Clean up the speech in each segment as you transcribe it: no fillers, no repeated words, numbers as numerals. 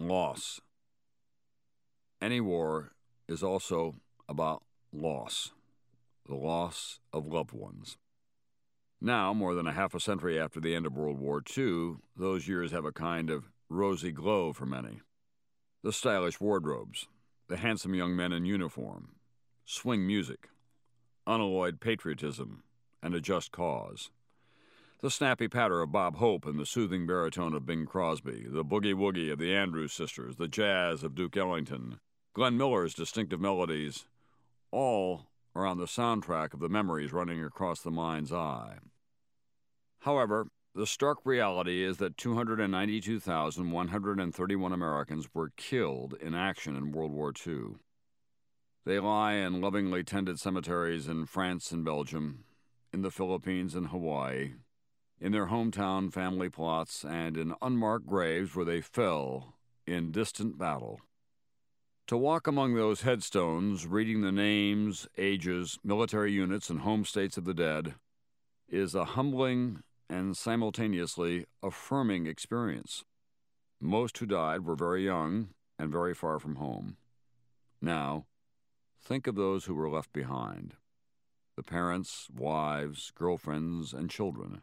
loss. Any war is also about loss, the loss of loved ones. Now, more than a half a century after the end of World War II, those years have a kind of rosy glow for many. The stylish wardrobes, the handsome young men in uniform, swing music, unalloyed patriotism, and a just cause. The snappy patter of Bob Hope and the soothing baritone of Bing Crosby, the boogie-woogie of the Andrews Sisters, the jazz of Duke Ellington, Glenn Miller's distinctive melodies, all are on the soundtrack of the memories running across the mind's eye. However, the stark reality is that 292,131 Americans were killed in action in World War II. They lie in lovingly tended cemeteries in France and Belgium, in the Philippines and Hawaii, in their hometown family plots, and in unmarked graves where they fell in distant battle. To walk among those headstones, reading the names, ages, military units, and home states of the dead, is a humbling and simultaneously affirming experience. Most who died were very young and very far from home. Now, think of those who were left behind, the parents, wives, girlfriends, and children.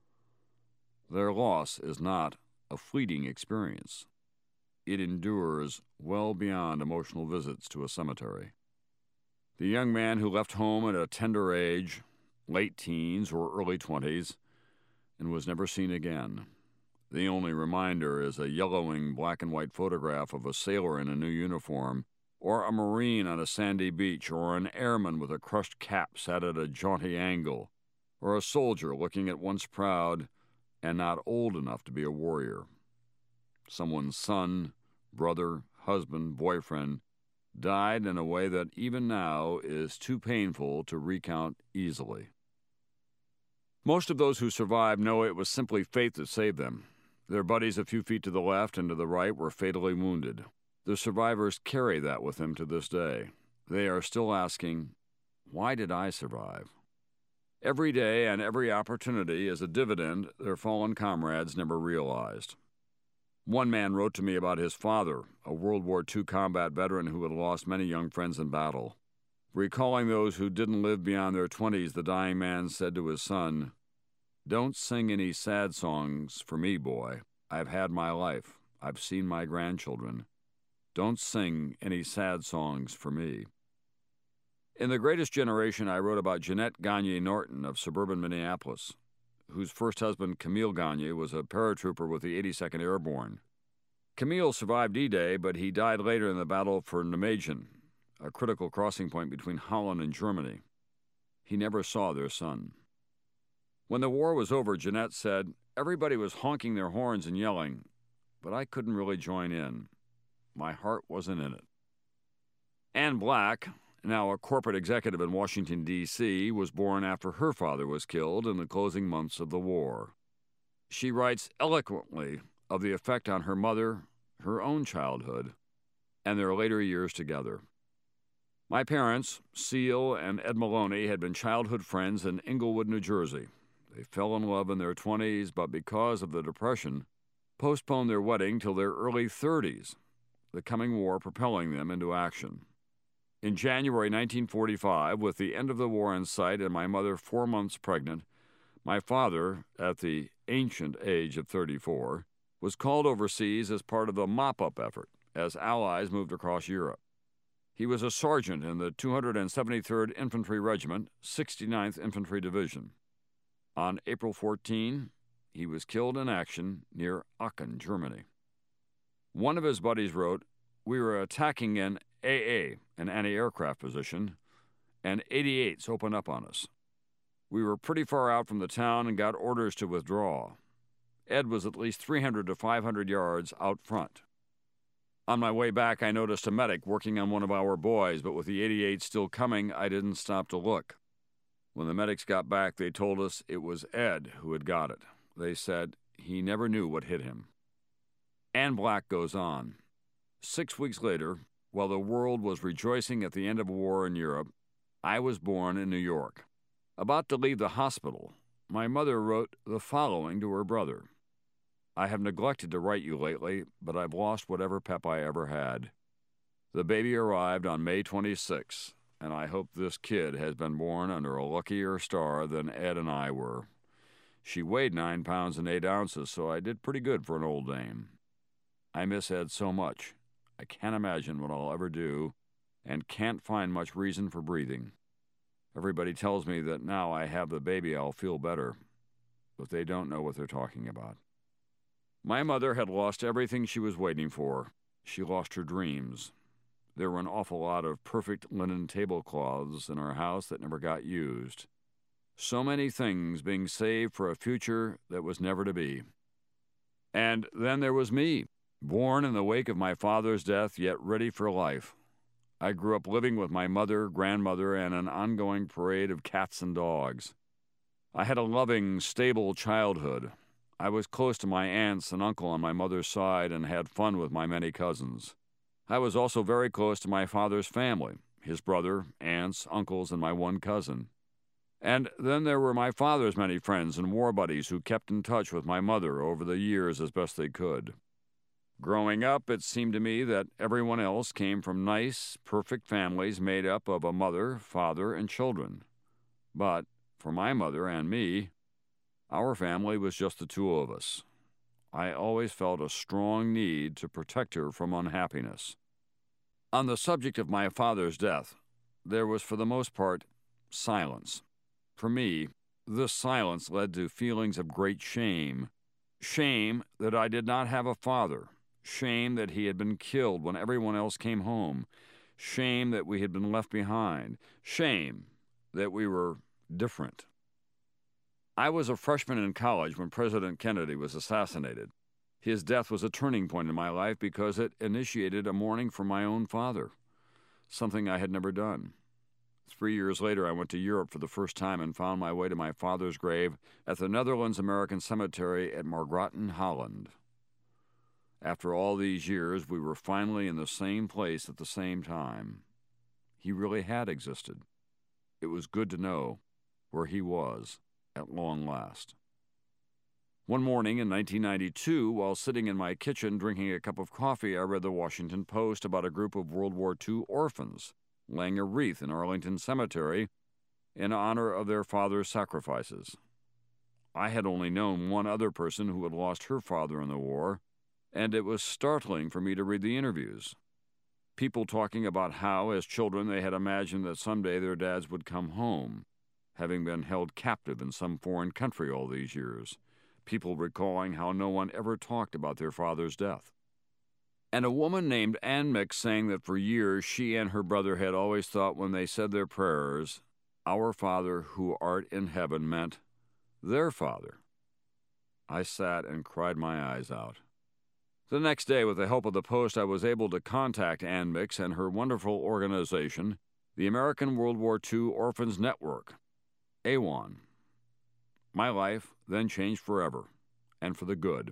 Their loss is not a fleeting experience. It endures well beyond emotional visits to a cemetery. The young man who left home at a tender age, late teens or early 20s, and was never seen again. The only reminder is a yellowing black and white photograph of a sailor in a new uniform, or a Marine on a sandy beach, or an airman with a crushed cap set at a jaunty angle, or a soldier looking at once proud and not old enough to be a warrior. Someone's son, brother, husband, boyfriend died in a way that even now is too painful to recount easily. Most of those who survived know it was simply fate that saved them. Their buddies a few feet to the left and to the right were fatally wounded. The survivors carry that with them to this day. They are still asking, why did I survive? Every day and every opportunity is a dividend their fallen comrades never realized. One man wrote to me about his father, a World War II combat veteran who had lost many young friends in battle. Recalling those who didn't live beyond their 20s, the dying man said to his son, "Don't sing any sad songs for me, boy. I've had my life. I've seen my grandchildren. Don't sing any sad songs for me." In The Greatest Generation, I wrote about Jeanette Gagne Norton of suburban Minneapolis, whose first husband, Camille Gagne, was a paratrooper with the 82nd Airborne. Camille survived D-Day, but he died later in the battle for Nijmegen, a critical crossing point between Holland and Germany. He never saw their son. When the war was over, Jeanette said, "Everybody was honking their horns and yelling, but I couldn't really join in. My heart wasn't in it." Anne Black, now a corporate executive in Washington, D.C., was born after her father was killed in the closing months of the war. She writes eloquently of the effect on her mother, her own childhood, and their later years together. "My parents, Seal and Ed Maloney, had been childhood friends in Englewood, New Jersey. They fell in love in their 20s, but because of the Depression, postponed their wedding till their early 30s, the coming war propelling them into action. In January 1945, with the end of the war in sight and my mother 4 months pregnant, my father, at the ancient age of 34, was called overseas as part of the mop-up effort as Allies moved across Europe. He was a sergeant in the 273rd Infantry Regiment, 69th Infantry Division. On April 14, he was killed in action near Aachen, Germany. One of his buddies wrote, "We were attacking an AA, an anti-aircraft position, and 88s opened up on us. We were pretty far out from the town and got orders to withdraw. Ed was at least 300 to 500 yards out front. On my way back, I noticed a medic working on one of our boys, but with the 88 still coming, I didn't stop to look. When the medics got back, they told us it was Ed who had got it. They said he never knew what hit him." Anne Black goes on. 6 weeks later, while the world was rejoicing at the end of war in Europe, I was born in New York. About to leave the hospital, my mother wrote the following to her brother. I have neglected to write you lately, but I've lost whatever pep I ever had. The baby arrived on May 26, and I hope this kid has been born under a luckier star than Ed and I were. She weighed 9 pounds and 8 ounces, so I did pretty good for an old dame. I miss Ed so much. I can't imagine what I'll ever do, and can't find much reason for breathing. Everybody tells me that now I have the baby I'll feel better, but they don't know what they're talking about. My mother had lost everything she was waiting for. She lost her dreams. There were an awful lot of perfect linen tablecloths in our house that never got used. So many things being saved for a future that was never to be. And then there was me, born in the wake of my father's death, yet ready for life. I grew up living with my mother, grandmother, and an ongoing parade of cats and dogs. I had a loving, stable childhood. I was close to my aunts and uncle on my mother's side and had fun with my many cousins. I was also very close to my father's family, his brother, aunts, uncles, and my one cousin. And then there were my father's many friends and war buddies who kept in touch with my mother over the years as best they could. Growing up, it seemed to me that everyone else came from nice, perfect families made up of a mother, father, and children. But for my mother and me, our family was just the two of us. I always felt a strong need to protect her from unhappiness. On the subject of my father's death, there was for the most part silence. For me, this silence led to feelings of great shame. Shame that I did not have a father. Shame that he had been killed when everyone else came home. Shame that we had been left behind. Shame that we were different. I was a freshman in college when President Kennedy was assassinated. His death was a turning point in my life because it initiated a mourning for my own father, something I had never done. 3 years later, I went to Europe for the first time and found my way to my father's grave at the Netherlands American Cemetery at Margraten, Holland. After all these years, we were finally in the same place at the same time. He really had existed. It was good to know where he was at long last. One morning in 1992, while sitting in my kitchen drinking a cup of coffee, I read the Washington Post about a group of World War II orphans laying a wreath in Arlington Cemetery in honor of their father's sacrifices. I had only known one other person who had lost her father in the war, and it was startling for me to read the interviews. People talking about how, as children, they had imagined that someday their dads would come home, having been held captive in some foreign country all these years. People recalling how no one ever talked about their father's death. And a woman named Ann Mix saying that for years she and her brother had always thought when they said their prayers, "Our Father who art in heaven," meant their father. I sat and cried my eyes out. The next day, with the help of the Post, I was able to contact Ann Mix and her wonderful organization, the American World War II Orphans Network, AWON. My life then changed forever, and for the good.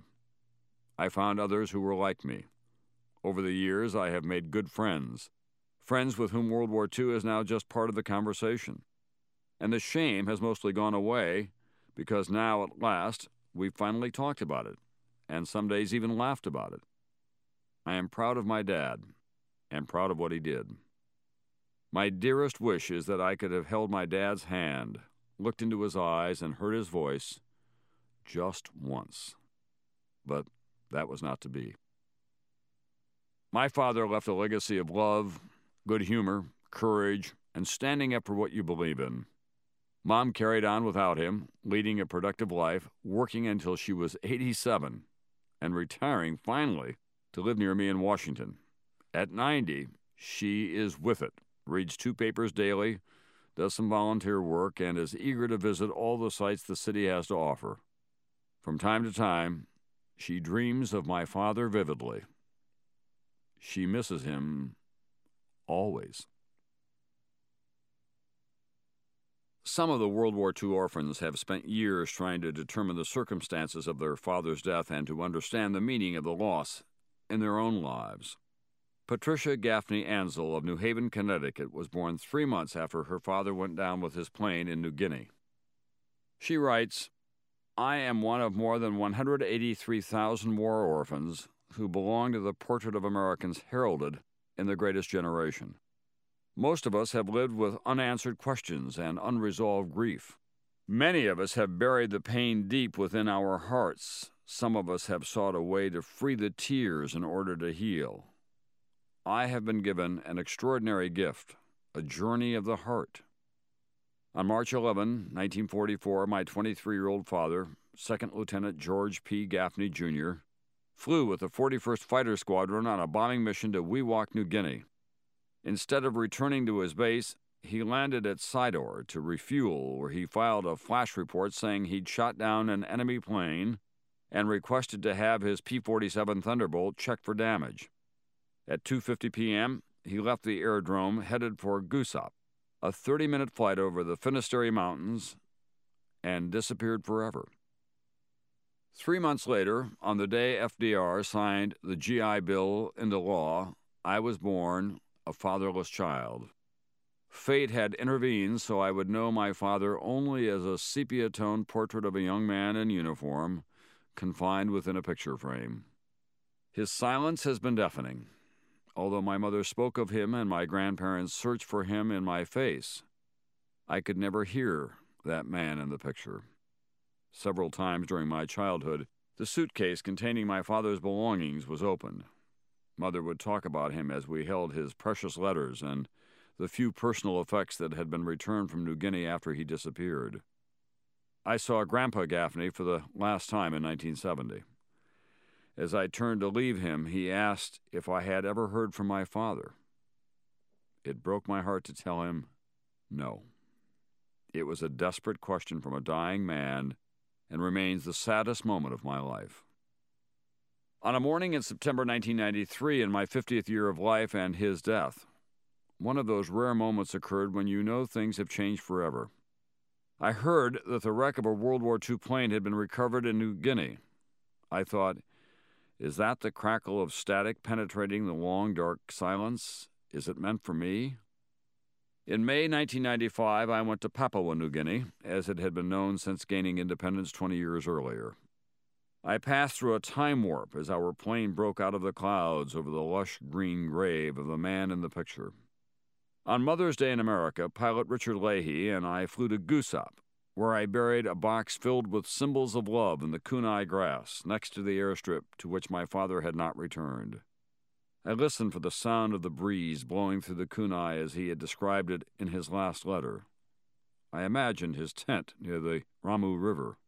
I found others who were like me. Over the years, I have made good friends with whom World War II is now just part of the conversation. And the shame has mostly gone away because now, at last, we've finally talked about it, and some days even laughed about it. I am proud of my dad, and proud of what he did. My dearest wish is that I could have held my dad's hand, looked into his eyes, and heard his voice just once. But that was not to be. My father left a legacy of love, good humor, courage, and standing up for what you believe in. Mom carried on without him, leading a productive life, working until she was 87, and retiring finally to live near me in Washington. At 90, she is with it, reads 2 papers daily, does some volunteer work, and is eager to visit all the sites the city has to offer. From time to time, she dreams of my father vividly. She misses him always. Some of the World War II orphans have spent years trying to determine the circumstances of their father's death and to understand the meaning of the loss in their own lives. Patricia Gaffney Ansel of New Haven, Connecticut, was born 3 months after her father went down with his plane in New Guinea. She writes, I am one of more than 183,000 war orphans who belong to the portrait of Americans heralded in The Greatest Generation. Most of us have lived with unanswered questions and unresolved grief. Many of us have buried the pain deep within our hearts. Some of us have sought a way to free the tears in order to heal. I have been given an extraordinary gift, a journey of the heart. On March 11, 1944, my 23-year-old father, 2nd Lieutenant George P. Gaffney, Jr., flew with the 41st Fighter Squadron on a bombing mission to Wewak, New Guinea. Instead of returning to his base, he landed at Sidor to refuel, where he filed a flash report saying he'd shot down an enemy plane and requested to have his P-47 Thunderbolt checked for damage. At 2:50 p.m., he left the aerodrome headed for Gusap, a 30-minute flight over the Finisterre Mountains, and disappeared forever. 3 months later, on the day FDR signed the GI Bill into law, I was born a fatherless child. Fate had intervened so I would know my father only as a sepia-toned portrait of a young man in uniform, confined within a picture frame. His silence has been deafening. Although my mother spoke of him and my grandparents searched for him in my face, I could never hear that man in the picture. Several times during my childhood, the suitcase containing my father's belongings was opened. Mother would talk about him as we held his precious letters and the few personal effects that had been returned from New Guinea after he disappeared. I saw Grandpa Gaffney for the last time in 1970. As I turned to leave him, he asked if I had ever heard from my father. It broke my heart to tell him no. It was a desperate question from a dying man and remains the saddest moment of my life. On a morning in September 1993, in my 50th year of life and his death, one of those rare moments occurred when you know things have changed forever. I heard that the wreck of a World War II plane had been recovered in New Guinea. I thought, is that the crackle of static penetrating the long, dark silence? Is it meant for me? In May 1995, I went to Papua New Guinea, as it had been known since gaining independence 20 years earlier. I passed through a time warp as our plane broke out of the clouds over the lush green grave of the man in the picture. On Mother's Day in America, pilot Richard Leahy and I flew to Gusap, where I buried a box filled with symbols of love in the kunai grass next to the airstrip to which my father had not returned. I listened for the sound of the breeze blowing through the kunai as he had described it in his last letter. I imagined his tent near the Ramu River.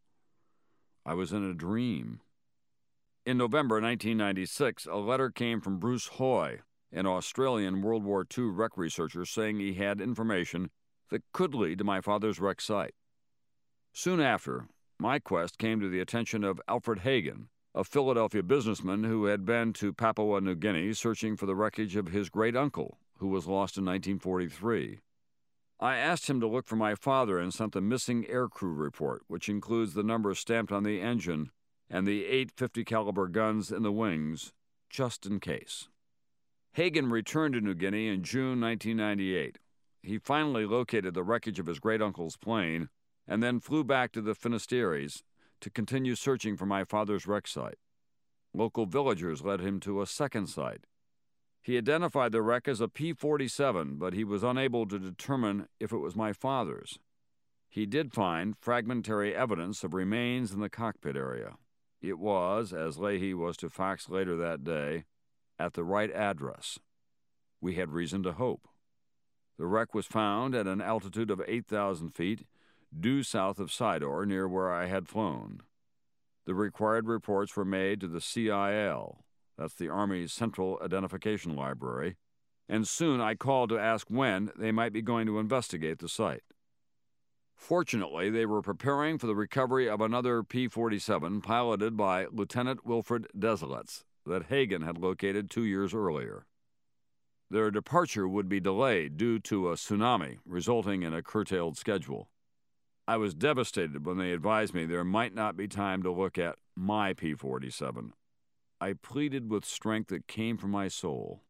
I was in a dream. In November 1996, a letter came from Bruce Hoy, an Australian World War II wreck researcher, saying he had information that could lead to my father's wreck site. Soon after, my quest came to the attention of Alfred Hagen, a Philadelphia businessman who had been to Papua New Guinea searching for the wreckage of his great-uncle, who was lost in 1943. I asked him to look for my father and sent the missing aircrew report, which includes the numbers stamped on the engine and the 8 .50 caliber guns in the wings, just in case. Hagen returned to New Guinea in June 1998. He finally located the wreckage of his great-uncle's plane and then flew back to the Finisterres to continue searching for my father's wreck site. Local villagers led him to a second site. He identified the wreck as a P-47, but he was unable to determine if it was my father's. He did find fragmentary evidence of remains in the cockpit area. It was, as Leahy was to fax later that day, at the right address. We had reason to hope. The wreck was found at an altitude of 8,000 feet, due south of Sidor, near where I had flown. The required reports were made to the CIL, that's the Army's Central Identification Library, and soon I called to ask when they might be going to investigate the site. Fortunately, they were preparing for the recovery of another P-47 piloted by Lieutenant Wilfred Desilets that Hagen had located 2 years earlier. Their departure would be delayed due to a tsunami, resulting in a curtailed schedule. I was devastated when they advised me there might not be time to look at my P-47. I pleaded with strength that came from my soul.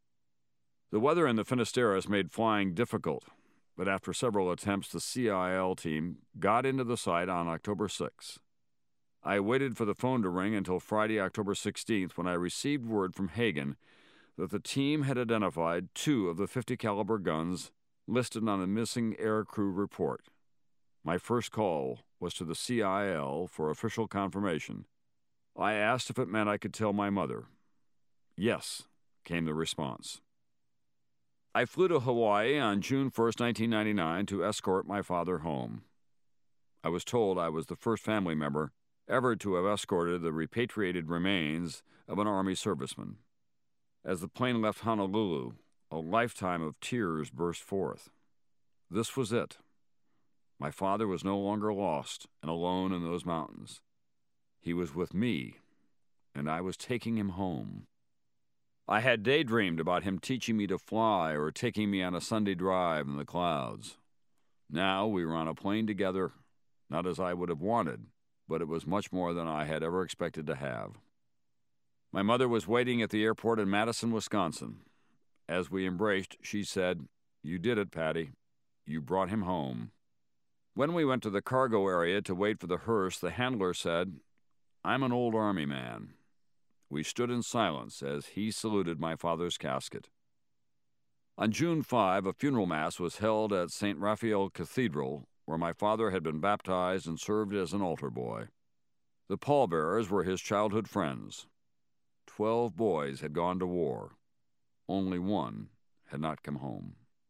The weather in the Finisterres made flying difficult, but after several attempts, the CIL team got into the site on October 6. I waited for the phone to ring until Friday, October 16th, when I received word from Hagen that the team had identified 2 of the .50 caliber guns listed on the missing aircrew report. My first call was to the CIL for official confirmation. I asked if it meant I could tell my mother. Yes, came the response. I flew to Hawaii on June 1st, 1999 to escort my father home. I was told I was the first family member ever to have escorted the repatriated remains of an Army serviceman. As the plane left Honolulu, a lifetime of tears burst forth. This was it. My father was no longer lost and alone in those mountains. He was with me, and I was taking him home. I had daydreamed about him teaching me to fly or taking me on a Sunday drive in the clouds. Now we were on a plane together, not as I would have wanted, but it was much more than I had ever expected to have. My mother was waiting at the airport in Madison, Wisconsin. As we embraced, she said, "You did it, Patty. You brought him home." When we went to the cargo area to wait for the hearse, the handler said, "I'm an old Army man." We stood in silence as he saluted my father's casket. On June 5, a funeral mass was held at St. Raphael Cathedral, where my father had been baptized and served as an altar boy. The pallbearers were his childhood friends. 12 boys had gone to war. Only one had not come home.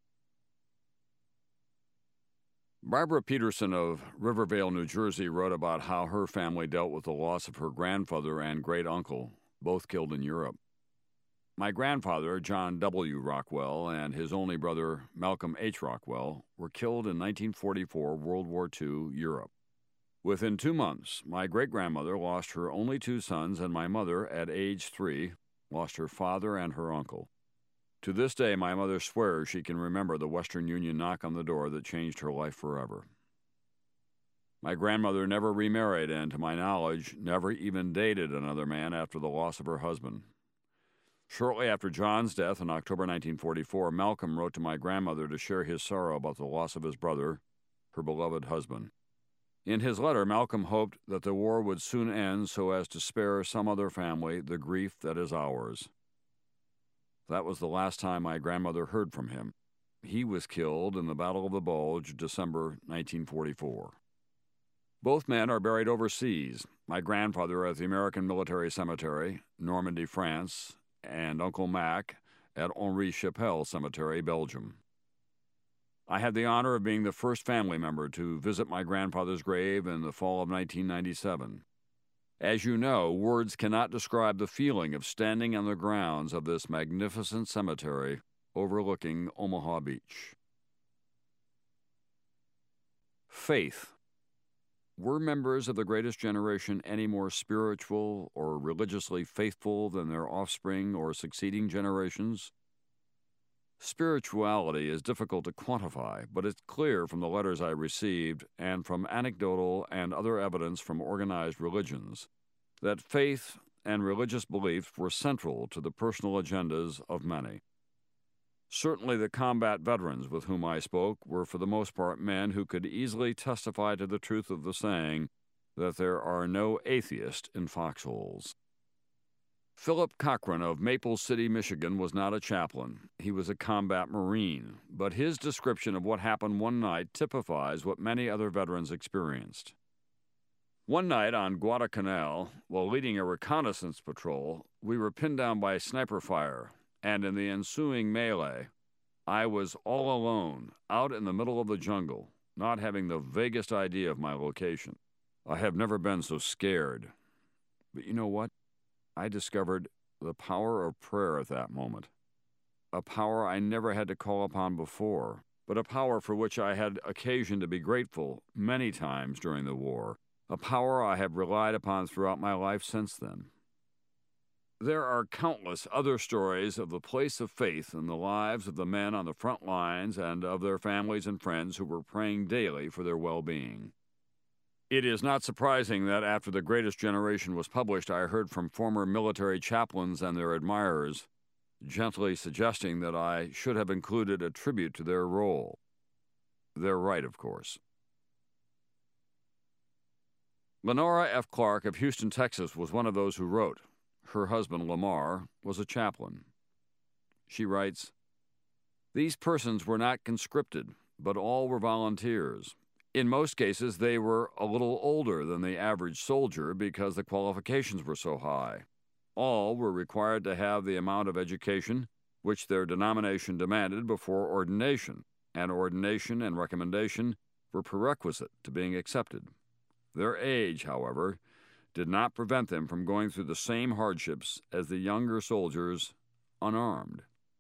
Barbara Peterson of Rivervale, New Jersey, wrote about how her family dealt with the loss of her grandfather and great-uncle, both killed in Europe. My grandfather, John W. Rockwell, and his only brother, Malcolm H. Rockwell, were killed in 1944 World War II Europe. Within 2 months, my great-grandmother lost her only 2 sons, and my mother, at age 3, lost her father and her uncle. To this day, my mother swears she can remember the Western Union knock on the door that changed her life forever. My grandmother never remarried and, to my knowledge, never even dated another man after the loss of her husband. Shortly after John's death in October 1944, Malcolm wrote to my grandmother to share his sorrow about the loss of his brother, her beloved husband. In his letter, Malcolm hoped that the war would soon end so as to spare some other family the grief that is ours. That was the last time my grandmother heard from him. He was killed in the Battle of the Bulge, December 1944. Both men are buried overseas, my grandfather at the American Military Cemetery, Normandy, France, and Uncle Mac at Henri Chapelle Cemetery, Belgium. I had the honor of being the first family member to visit my grandfather's grave in the fall of 1997. As you know, words cannot describe the feeling of standing on the grounds of this magnificent cemetery overlooking Omaha Beach. Faith. Were members of the greatest generation any more spiritual or religiously faithful than their offspring or succeeding generations? Spirituality is difficult to quantify, but it's clear from the letters I received and from anecdotal and other evidence from organized religions that faith and religious beliefs were central to the personal agendas of many. Certainly the combat veterans with whom I spoke were for the most part men who could easily testify to the truth of the saying that there are no atheists in foxholes. Philip Cochran of Maple City, Michigan, was not a chaplain. He was a combat Marine, but his description of what happened one night typifies what many other veterans experienced. One night on Guadalcanal, while leading a reconnaissance patrol, we were pinned down by sniper fire, and in the ensuing melee, I was all alone, out in the middle of the jungle, not having the vaguest idea of my location. I have never been so scared. But you know what? I discovered the power of prayer at that moment. A power I never had to call upon before, but a power for which I had occasion to be grateful many times during the war, a power I have relied upon throughout my life since then. There are countless other stories of the place of faith in the lives of the men on the front lines and of their families and friends who were praying daily for their well-being. It is not surprising that after The Greatest Generation was published, I heard from former military chaplains and their admirers, gently suggesting that I should have included a tribute to their role. They're right, of course. Lenora F. Clark of Houston, Texas, was one of those who wrote. Her husband, Lamar, was a chaplain. She writes, "These persons were not conscripted, but all were volunteers. In most cases, they were a little older than the average soldier because the qualifications were so high. All were required to have the amount of education which their denomination demanded before ordination, and ordination and recommendation were prerequisite to being accepted. Their age, however, did not prevent them from going through the same hardships as the younger soldiers unarmed.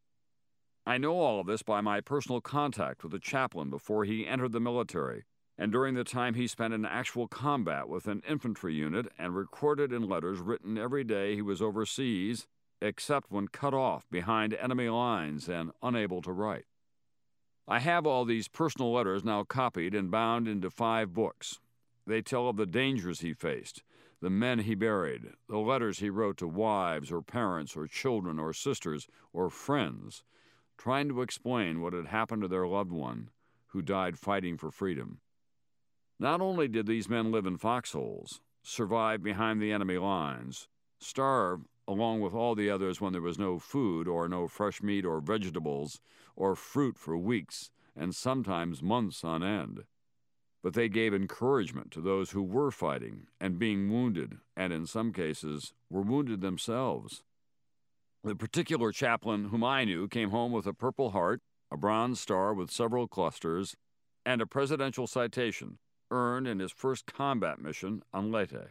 I know all of this by my personal contact with the chaplain before he entered the military, and during the time he spent in actual combat with an infantry unit and recorded in letters written every day he was overseas, except when cut off behind enemy lines and unable to write. I have all these personal letters now copied and bound into 5 books. They tell of the dangers he faced, the men he buried, the letters he wrote to wives or parents or children or sisters or friends, trying to explain what had happened to their loved one who died fighting for freedom. Not only did these men live in foxholes, survive behind the enemy lines, starve along with all the others when there was no food or no fresh meat or vegetables or fruit for weeks and sometimes months on end, but they gave encouragement to those who were fighting and being wounded, and in some cases were wounded themselves. The particular chaplain whom I knew came home with a Purple Heart, a Bronze Star with several clusters, and a presidential citation earned in his first combat mission on Leyte.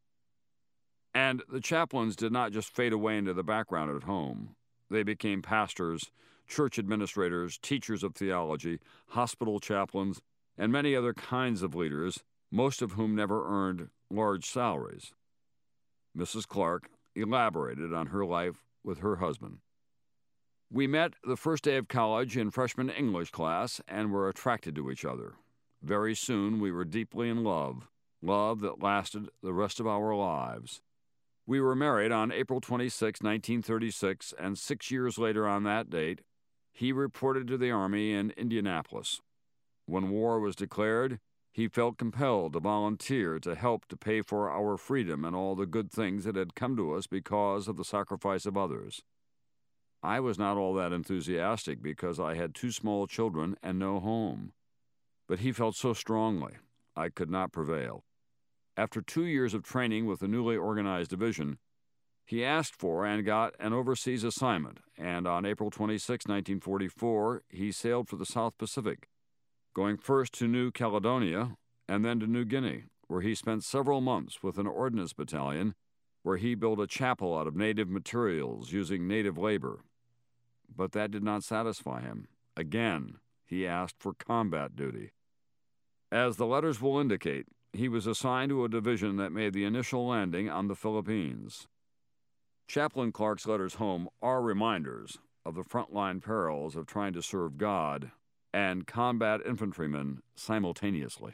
And the chaplains did not just fade away into the background at home. They became pastors, church administrators, teachers of theology, hospital chaplains, and many other kinds of leaders, most of whom never earned large salaries. Mrs. Clark elaborated on her life with her husband. We met the first day of college in freshman English class and were attracted to each other. Very soon we were deeply in love that lasted the rest of our lives. We were married on April 26, 1936, and 6 years later on that date, he reported to the Army in Indianapolis. When war was declared, he felt compelled to volunteer to help to pay for our freedom and all the good things that had come to us because of the sacrifice of others. I was not all that enthusiastic because I had 2 small children and no home. But he felt so strongly, I could not prevail. After 2 years of training with the newly organized division, he asked for and got an overseas assignment, and on April 26, 1944, he sailed for the South Pacific, going first to New Caledonia and then to New Guinea, where he spent several months with an ordnance battalion, where he built a chapel out of native materials using native labor. But that did not satisfy him. Again, he asked for combat duty. As the letters will indicate, he was assigned to a division that made the initial landing on the Philippines. Chaplain Clark's letters home are reminders of the frontline perils of trying to serve God and combat infantrymen simultaneously.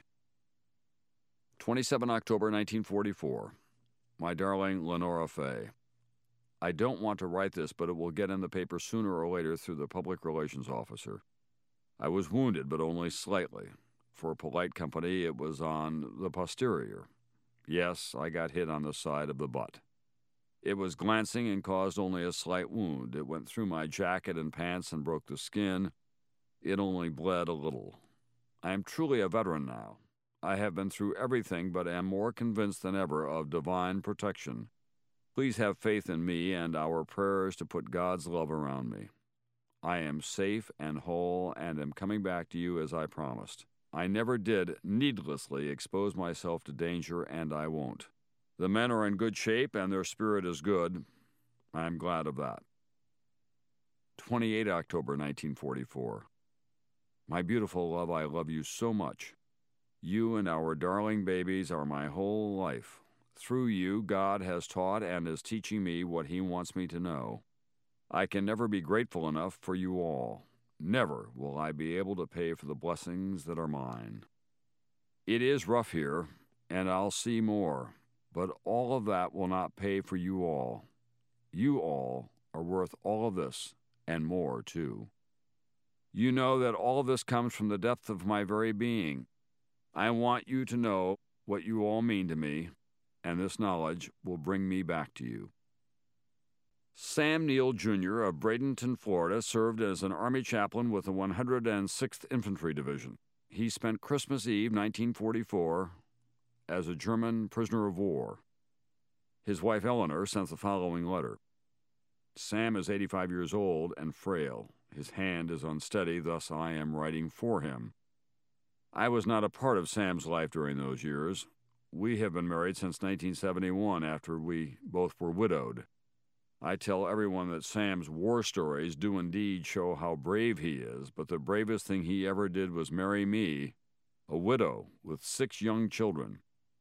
27 October 1944. My darling Lenora Fay, I don't want to write this, but it will get in the paper sooner or later through the public relations officer. I was wounded, but only slightly. For polite company, it was on the posterior. Yes, I got hit on the side of the butt. It was glancing and caused only a slight wound. It went through my jacket and pants and broke the skin. It only bled a little. I am truly a veteran now. I have been through everything, but am more convinced than ever of divine protection. Please have faith in me and our prayers to put God's love around me. I am safe and whole and am coming back to you as I promised. I never did needlessly expose myself to danger, and I won't. The men are in good shape, and their spirit is good. I am glad of that. 28 October 1944. My beautiful love, I love you so much. You and our darling babies are my whole life. Through you, God has taught and is teaching me what He wants me to know. I can never be grateful enough for you all. Never will I be able to pay for the blessings that are mine. It is rough here, and I'll see more, but all of that will not pay for you all. You all are worth all of this, and more, too. You know that all of this comes from the depth of my very being. I want you to know what you all mean to me, and this knowledge will bring me back to you. Sam Neill, Jr. of Bradenton, Florida, served as an Army chaplain with the 106th Infantry Division. He spent Christmas Eve, 1944, as a German prisoner of war. His wife, Eleanor, sent the following letter. Sam is 85 years old and frail. His hand is unsteady, thus I am writing for him. I was not a part of Sam's life during those years. We have been married since 1971 after we both were widowed. I tell everyone that Sam's war stories do indeed show how brave he is, but the bravest thing he ever did was marry me, a widow with 6 young children.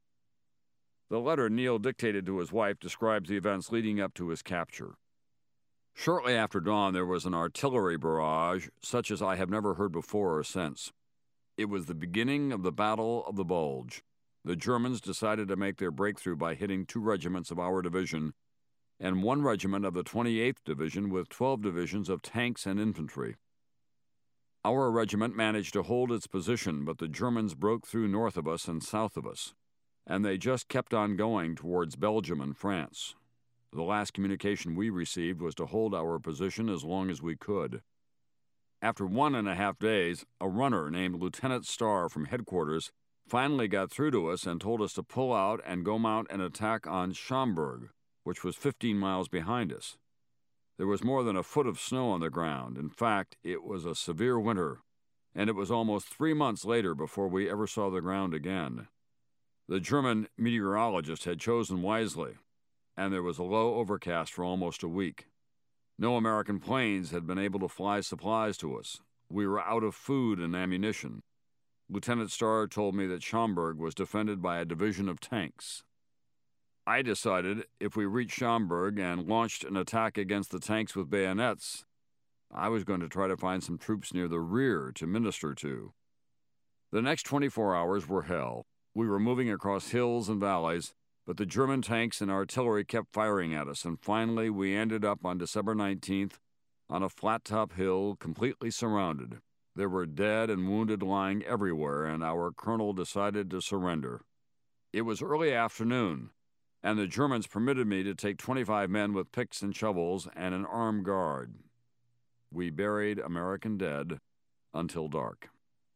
The letter Neill dictated to his wife describes the events leading up to his capture. Shortly after dawn, there was an artillery barrage such as I have never heard before or since. It was the beginning of the Battle of the Bulge. The Germans decided to make their breakthrough by hitting 2 regiments of our division and 1 regiment of the 28th Division with 12 divisions of tanks and infantry. Our regiment managed to hold its position, but the Germans broke through north of us and south of us, and they just kept on going towards Belgium and France. The last communication we received was to hold our position as long as we could. After 1.5 days, a runner named Lieutenant Starr from headquarters finally got through to us and told us to pull out and go mount an attack on Schomberg, which was 15 miles behind us. There was more than a foot of snow on the ground. In fact, it was a severe winter, and it was almost 3 months later before we ever saw the ground again. The German meteorologist had chosen wisely, and there was a low overcast for almost a week. No American planes had been able to fly supplies to us. We were out of food and ammunition. Lieutenant Starr told me that Schomberg was defended by a division of tanks. I decided if we reached Schomberg and launched an attack against the tanks with bayonets, I was going to try to find some troops near the rear to minister to. The next 24 hours were hell. We were moving across hills and valleys, but the German tanks and artillery kept firing at us, and finally we ended up on December 19th on a flat-top hill completely surrounded. There were dead and wounded lying everywhere, and our colonel decided to surrender. It was early afternoon, and the Germans permitted me to take 25 men with picks and shovels and an armed guard. We buried American dead until dark.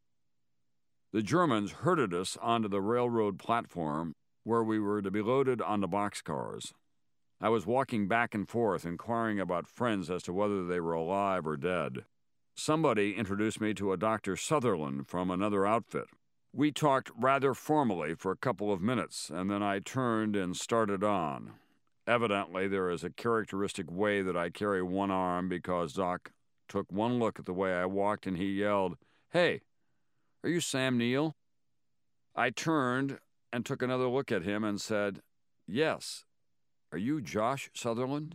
The Germans herded us onto the railroad platform where we were to be loaded onto boxcars. I was walking back and forth, inquiring about friends as to whether they were alive or dead. Somebody introduced me to a Dr. Sutherland from another outfit. We talked rather formally for a couple of minutes, and then I turned and started on. Evidently, there is a characteristic way that I carry one arm because Doc took one look at the way I walked and he yelled, "Hey, are you Sam Neill?" I turned and took another look at him and said, "Yes. Are you Josh Sutherland?"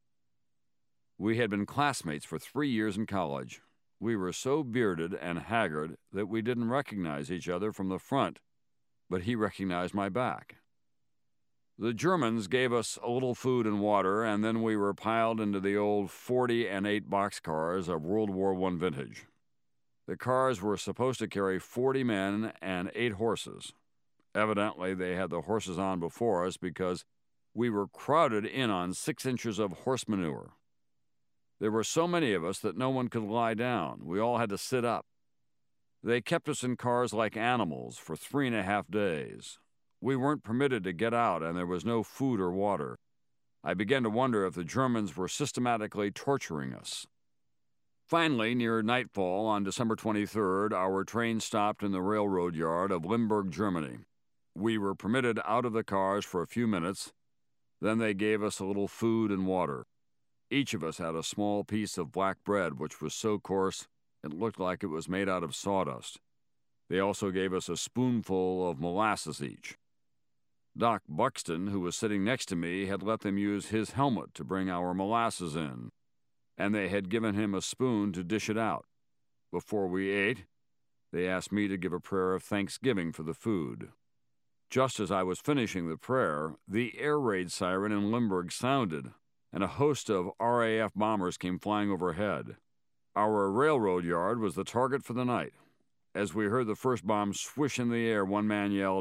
We had been classmates for 3 years in college. We were so bearded and haggard that we didn't recognize each other from the front, but he recognized my back. The Germans gave us a little food and water, and then we were piled into the old 40-8 boxcars of World War I vintage. The cars were supposed to carry 40 men and 8 horses. Evidently, they had the horses on before us because we were crowded in on 6 inches of horse manure. There were so many of us that no one could lie down. We all had to sit up. They kept us in cars like animals for 3.5 days. We weren't permitted to get out, and there was no food or water. I began to wonder if the Germans were systematically torturing us. Finally, near nightfall on December 23rd, our train stopped in the railroad yard of Limburg, Germany. We were permitted out of the cars for a few minutes. Then they gave us a little food and water. Each of us had a small piece of black bread, which was so coarse it looked like it was made out of sawdust. They also gave us a spoonful of molasses each. Doc Buxton, who was sitting next to me, had let them use his helmet to bring our molasses in, and they had given him a spoon to dish it out. Before we ate, they asked me to give a prayer of thanksgiving for the food. Just as I was finishing the prayer, the air raid siren in Limburg sounded, and a host of RAF bombers came flying overhead. Our railroad yard was the target for the night. As we heard the first bomb swish in the air, one man yelled,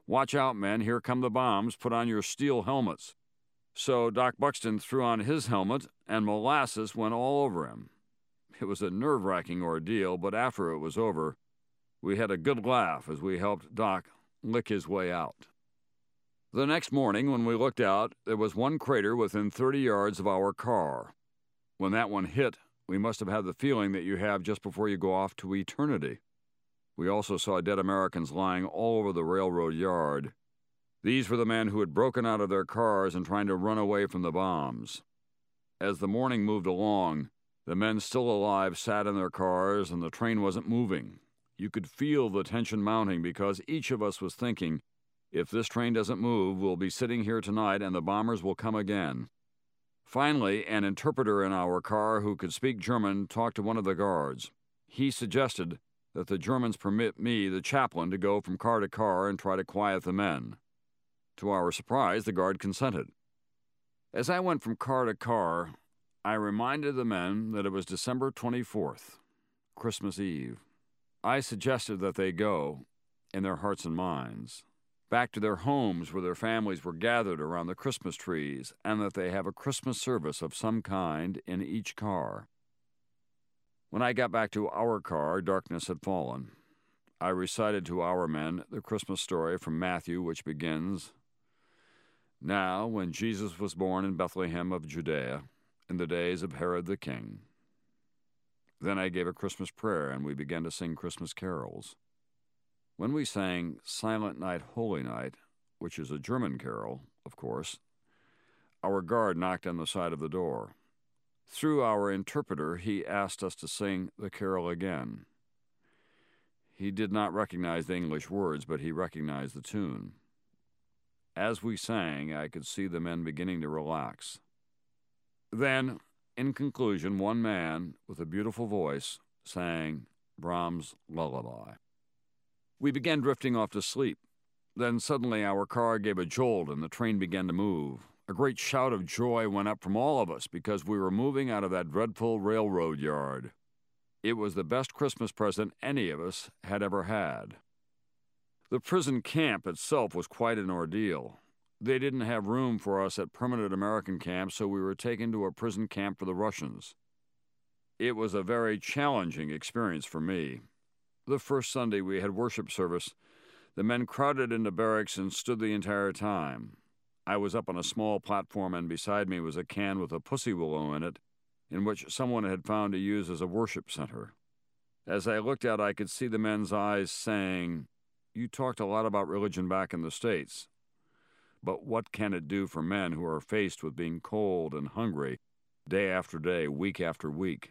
"Watch out, men, here come the bombs, put on your steel helmets." So Doc Buxton threw on his helmet, and molasses went all over him. It was a nerve-wracking ordeal, but after it was over, we had a good laugh as we helped Doc lick his way out. The next morning, when we looked out, there was one crater within 30 yards of our car. When that one hit, we must have had the feeling that you have just before you go off to eternity. We also saw dead Americans lying all over the railroad yard. These were the men who had broken out of their cars and trying to run away from the bombs. As the morning moved along, the men still alive sat in their cars and the train wasn't moving. You could feel the tension mounting because each of us was thinking, if this train doesn't move, we'll be sitting here tonight and the bombers will come again. Finally, an interpreter in our car who could speak German talked to one of the guards. He suggested that the Germans permit me, the chaplain, to go from car to car and try to quiet the men. To our surprise, the guard consented. As I went from car to car, I reminded the men that it was December 24th, Christmas Eve. I suggested that they go, in their hearts and minds, back to their homes where their families were gathered around the Christmas trees, and that they have a Christmas service of some kind in each car. When I got back to our car, darkness had fallen. I recited to our men the Christmas story from Matthew, which begins, "Now, when Jesus was born in Bethlehem of Judea, in the days of Herod the king." Then I gave a Christmas prayer, and we began to sing Christmas carols. When we sang Silent Night, Holy Night, which is a German carol, of course, our guard knocked on the side of the door. Through our interpreter, he asked us to sing the carol again. He did not recognize the English words, but he recognized the tune. As we sang, I could see the men beginning to relax. Then, in conclusion, one man with a beautiful voice sang Brahms' Lullaby. We began drifting off to sleep. Then suddenly our car gave a jolt and the train began to move. A great shout of joy went up from all of us because we were moving out of that dreadful railroad yard. It was the best Christmas present any of us had ever had. The prison camp itself was quite an ordeal. They didn't have room for us at permanent American camps, so we were taken to a prison camp for the Russians. It was a very challenging experience for me. The first Sunday we had worship service, the men crowded into barracks and stood the entire time. I was up on a small platform, and beside me was a can with a pussy willow in it, in which someone had found to use as a worship center. As I looked out, I could see the men's eyes saying, "You talked a lot about religion back in the States, but what can it do for men who are faced with being cold and hungry day after day, week after week?"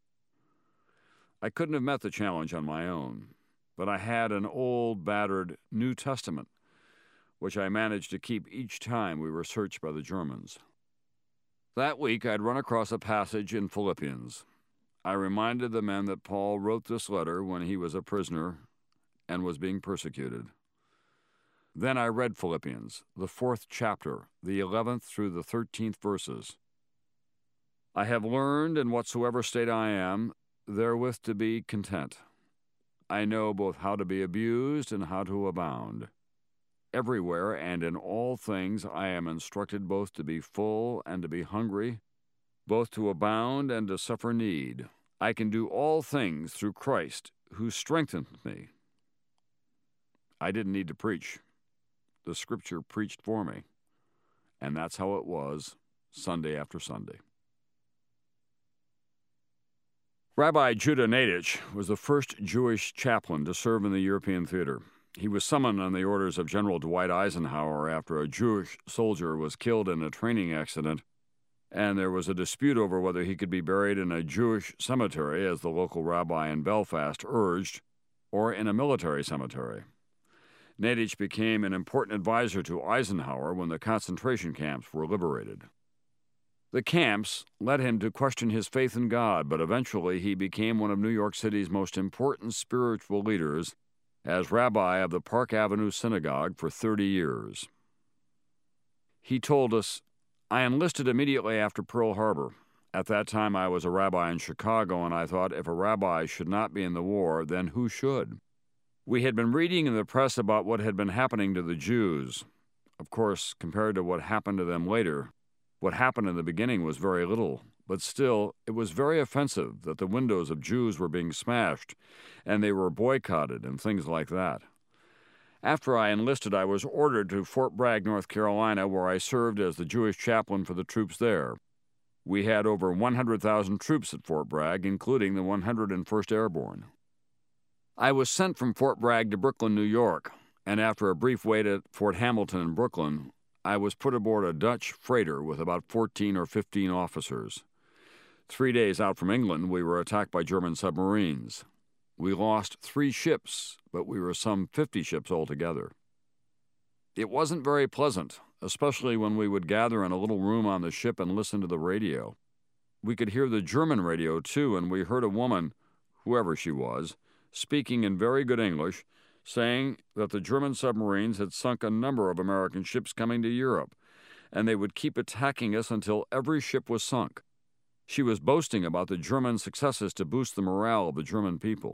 I couldn't have met the challenge on my own, but I had an old, battered New Testament, which I managed to keep each time we were searched by the Germans. That week, I'd run across a passage in Philippians. I reminded the men that Paul wrote this letter when he was a prisoner and was being persecuted. Then I read Philippians, the 4th chapter, the 11th through the 13th verses. "I have learned in whatsoever state I am, therewith to be content. I know both how to be abused and how to abound. Everywhere and in all things I am instructed both to be full and to be hungry, both to abound and to suffer need. I can do all things through Christ, who strengthens me." I didn't need to preach. The Scripture preached for me. And that's how it was Sunday after Sunday. Rabbi Judah Nadich was the first Jewish chaplain to serve in the European theater. He was summoned on the orders of General Dwight Eisenhower after a Jewish soldier was killed in a training accident, and there was a dispute over whether he could be buried in a Jewish cemetery, as the local rabbi in Belfast urged, or in a military cemetery. Nadich became an important advisor to Eisenhower when the concentration camps were liberated. The camps led him to question his faith in God, but eventually he became one of New York City's most important spiritual leaders as rabbi of the Park Avenue Synagogue for 30 years. He told us, "I enlisted immediately after Pearl Harbor. At that time I was a rabbi in Chicago, and I thought if a rabbi should not be in the war, then who should? We had been reading in the press about what had been happening to the Jews. Of course, compared to what happened to them later, what happened in the beginning was very little, but still, it was very offensive that the windows of Jews were being smashed, and they were boycotted and things like that. After I enlisted, I was ordered to Fort Bragg, North Carolina, where I served as the Jewish chaplain for the troops there. We had over 100,000 troops at Fort Bragg, including the 101st Airborne. I was sent from Fort Bragg to Brooklyn, New York, and after a brief wait at Fort Hamilton in Brooklyn, I was put aboard a Dutch freighter with about 14 or 15 officers. 3 days out from England, we were attacked by German submarines. We lost 3 ships, but we were some 50 ships altogether. It wasn't very pleasant, especially when we would gather in a little room on the ship and listen to the radio. We could hear the German radio, too, and we heard a woman, whoever she was, speaking in very good English, saying that the German submarines had sunk a number of American ships coming to Europe, and they would keep attacking us until every ship was sunk. She was boasting about the German successes to boost the morale of the German people.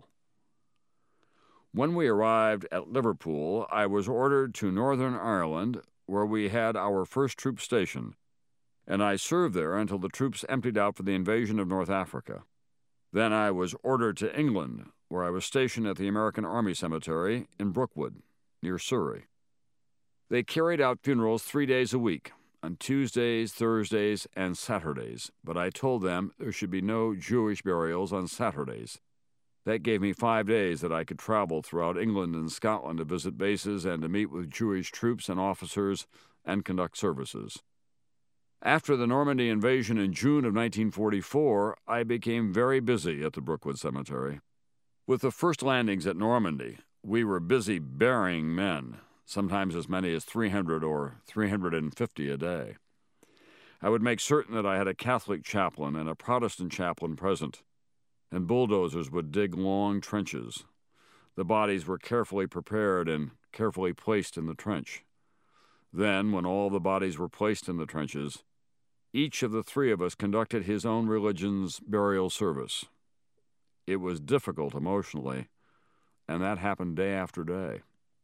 When we arrived at Liverpool, I was ordered to Northern Ireland, where we had our first troop station, and I served there until the troops emptied out for the invasion of North Africa. Then I was ordered to England, where I was stationed at the American Army Cemetery in Brookwood, near Surrey. They carried out funerals 3 days a week, on Tuesdays, Thursdays, and Saturdays, but I told them there should be no Jewish burials on Saturdays. That gave me 5 days that I could travel throughout England and Scotland to visit bases and to meet with Jewish troops and officers and conduct services. After the Normandy invasion in June of 1944, I became very busy at the Brookwood Cemetery. With the first landings at Normandy, we were busy burying men, sometimes as many as 300 or 350 a day. I would make certain that I had a Catholic chaplain and a Protestant chaplain present, and bulldozers would dig long trenches. The bodies were carefully prepared and carefully placed in the trench. Then, when all the bodies were placed in the trenches, each of the 3 of us conducted his own religion's burial service. It was difficult emotionally, and that happened day after day.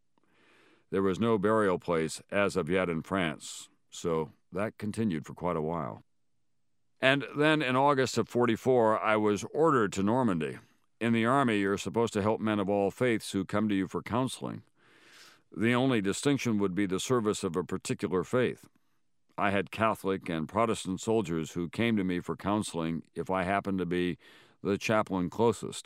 There was no burial place as of yet in France, so that continued for quite a while. And then in August of 44, I was ordered to Normandy. In the Army, you're supposed to help men of all faiths who come to you for counseling. The only distinction would be the service of a particular faith. I had Catholic and Protestant soldiers who came to me for counseling if I happened to be the chaplain closest.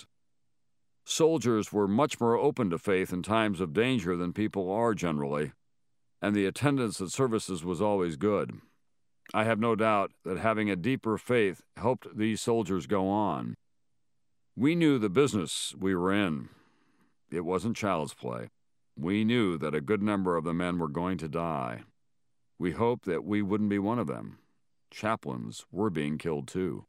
Soldiers were much more open to faith in times of danger than people are generally, and the attendance at services was always good. I have no doubt that having a deeper faith helped these soldiers go on. We knew the business we were in. It wasn't child's play. We knew that a good number of the men were going to die. We hoped that we wouldn't be one of them. Chaplains were being killed too.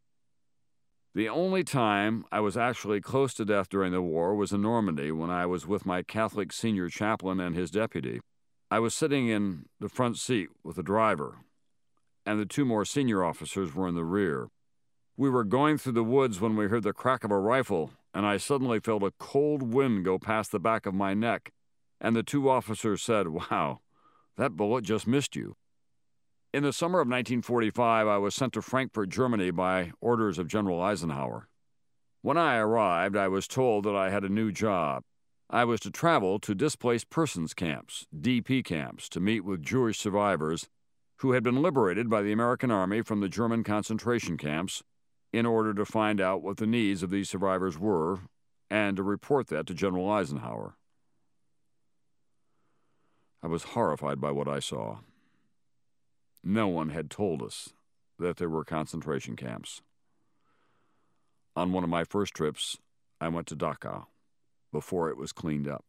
The only time I was actually close to death during the war was in Normandy when I was with my Catholic senior chaplain and his deputy. I was sitting in the front seat with the driver, and the 2 more senior officers were in the rear. We were going through the woods when we heard the crack of a rifle, and I suddenly felt a cold wind go past the back of my neck, and the 2 officers said, "Wow, that bullet just missed you." In the summer of 1945, I was sent to Frankfurt, Germany by orders of General Eisenhower. When I arrived, I was told that I had a new job. I was to travel to displaced persons camps, DP camps, to meet with Jewish survivors who had been liberated by the American Army from the German concentration camps in order to find out what the needs of these survivors were and to report that to General Eisenhower. I was horrified by what I saw. No one had told us that there were concentration camps. On one of my first trips, I went to Dachau before it was cleaned up.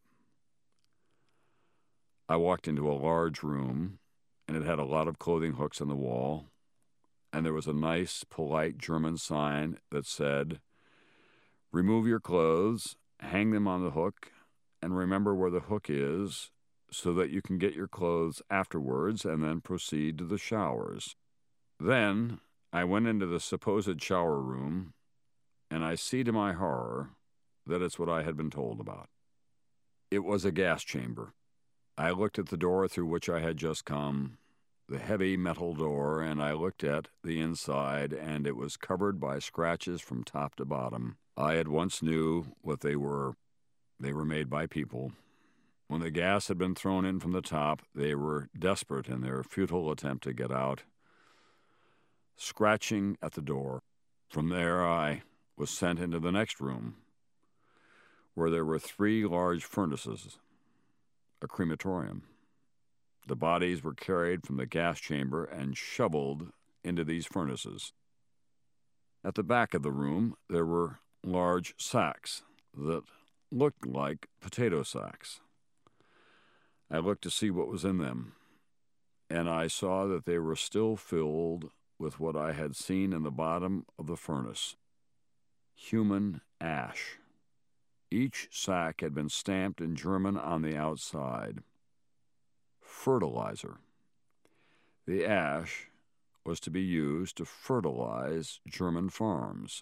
I walked into a large room, and it had a lot of clothing hooks on the wall, and there was a nice, polite German sign that said, "Remove your clothes, hang them on the hook, and remember where the hook is so that you can get your clothes afterwards and then proceed to the showers." Then I went into the supposed shower room, and I see to my horror that it's what I had been told about. It was a gas chamber. I looked at the door through which I had just come, the heavy metal door, and I looked at the inside, and it was covered by scratches from top to bottom. I at once knew what they were. They were made by people. When the gas had been thrown in from the top, they were desperate in their futile attempt to get out, scratching at the door. From there, I was sent into the next room, where there were 3 large furnaces, a crematorium. The bodies were carried from the gas chamber and shoveled into these furnaces. At the back of the room, there were large sacks that looked like potato sacks. I looked to see what was in them, and I saw that they were still filled with what I had seen in the bottom of the furnace: human ash. Each sack had been stamped in German on the outside. Fertilizer. The ash was to be used to fertilize German farms.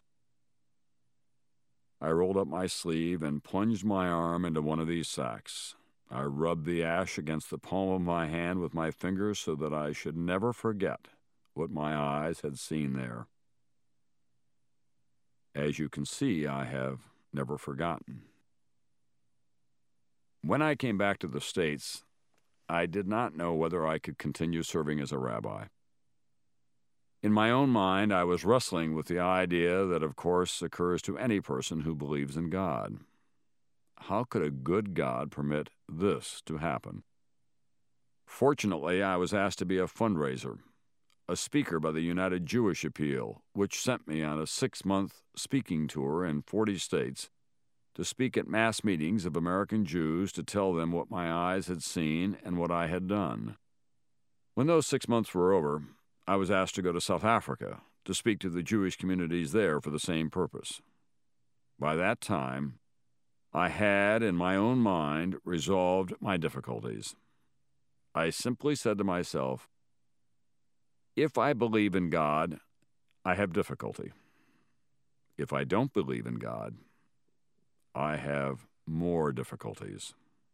I rolled up my sleeve and plunged my arm into one of these sacks. I rubbed the ash against the palm of my hand with my fingers so that I should never forget what my eyes had seen there. As you can see, I have never forgotten. When I came back to the States, I did not know whether I could continue serving as a rabbi. In my own mind, I was wrestling with the idea that, of course, occurs to any person who believes in God. How could a good God permit this to happen? Fortunately, I was asked to be a fundraiser, a speaker by the United Jewish Appeal, which sent me on a 6-month speaking tour in 40 states to speak at mass meetings of American Jews to tell them what my eyes had seen and what I had done. When those 6 months were over, I was asked to go to South Africa to speak to the Jewish communities there for the same purpose. By that time, I had, in my own mind, resolved my difficulties. I simply said to myself, if I believe in God, I have difficulty. If I don't believe in God, I have more difficulties.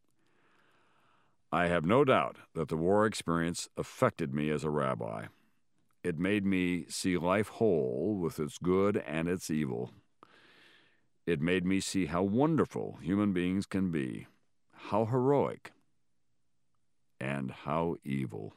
I have no doubt that the war experience affected me as a rabbi. It made me see life whole with its good and its evil. It made me see how wonderful human beings can be, how heroic, and how evil.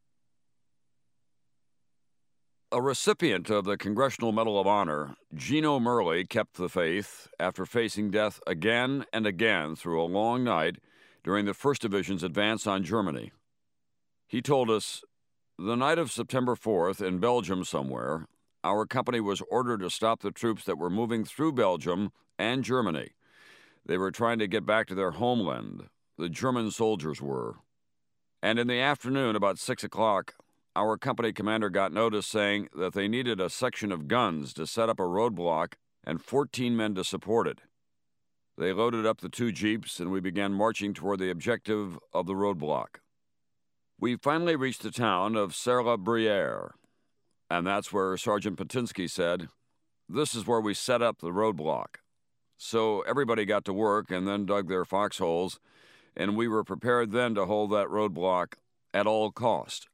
A recipient of the Congressional Medal of Honor, Gino Murley kept the faith after facing death again and again through a long night during the 1st Division's advance on Germany. He told us, "The night of September 4th in Belgium somewhere, our company was ordered to stop the troops that were moving through Belgium and Germany. They were trying to get back to their homeland. The German soldiers were. And in the afternoon, about 6 o'clock, our company commander got notice saying that they needed a section of guns to set up a roadblock and 14 men to support it. They loaded up the 2 jeeps and we began marching toward the objective of the roadblock. We finally reached the town of Serra-Brière, and that's where Sergeant Patinsky said, 'This is where we set up the roadblock.' So everybody got to work and then dug their foxholes, and we were prepared then to hold that roadblock at all cost.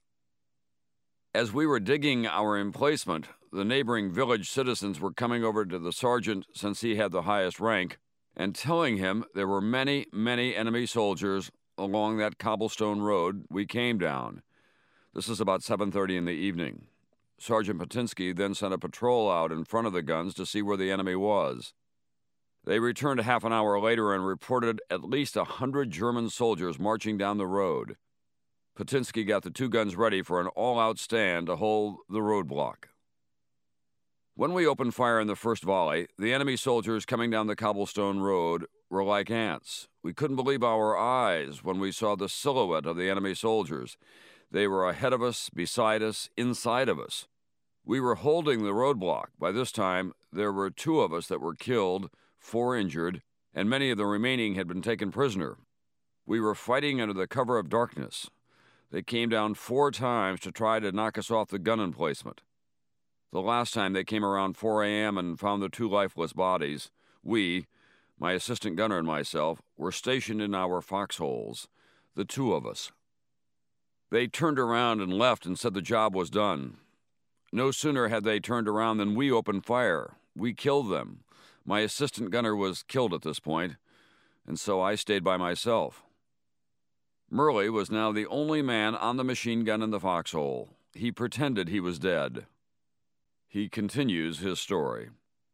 As we were digging our emplacement, the neighboring village citizens were coming over to the sergeant, since he had the highest rank, and telling him there were many, many enemy soldiers along that cobblestone road we came down. This is about 7:30 in the evening. Sergeant Patinsky then sent a patrol out in front of the guns to see where the enemy was. They returned half an hour later and reported at least 100 German soldiers marching down the road. Patinsky got the 2 guns ready for an all-out stand to hold the roadblock. When we opened fire in the first volley, the enemy soldiers coming down the cobblestone road were like ants. We couldn't believe our eyes when we saw the silhouette of the enemy soldiers. They were ahead of us, beside us, inside of us. We were holding the roadblock. By this time, there were 2 of us that were killed, 4 injured, and many of the remaining had been taken prisoner. We were fighting under the cover of darkness. They came down 4 times to try to knock us off the gun emplacement. The last time they came around 4 a.m. and found the 2 lifeless bodies. We, My assistant gunner and myself were stationed in our foxholes, the two of us. They turned around and left and said the job was done. No sooner had they turned around than we opened fire. We killed them. My assistant gunner was killed at this point, and so I stayed by myself. Murley was now the only man on the machine gun in the foxhole. He pretended he was dead. He continues his story.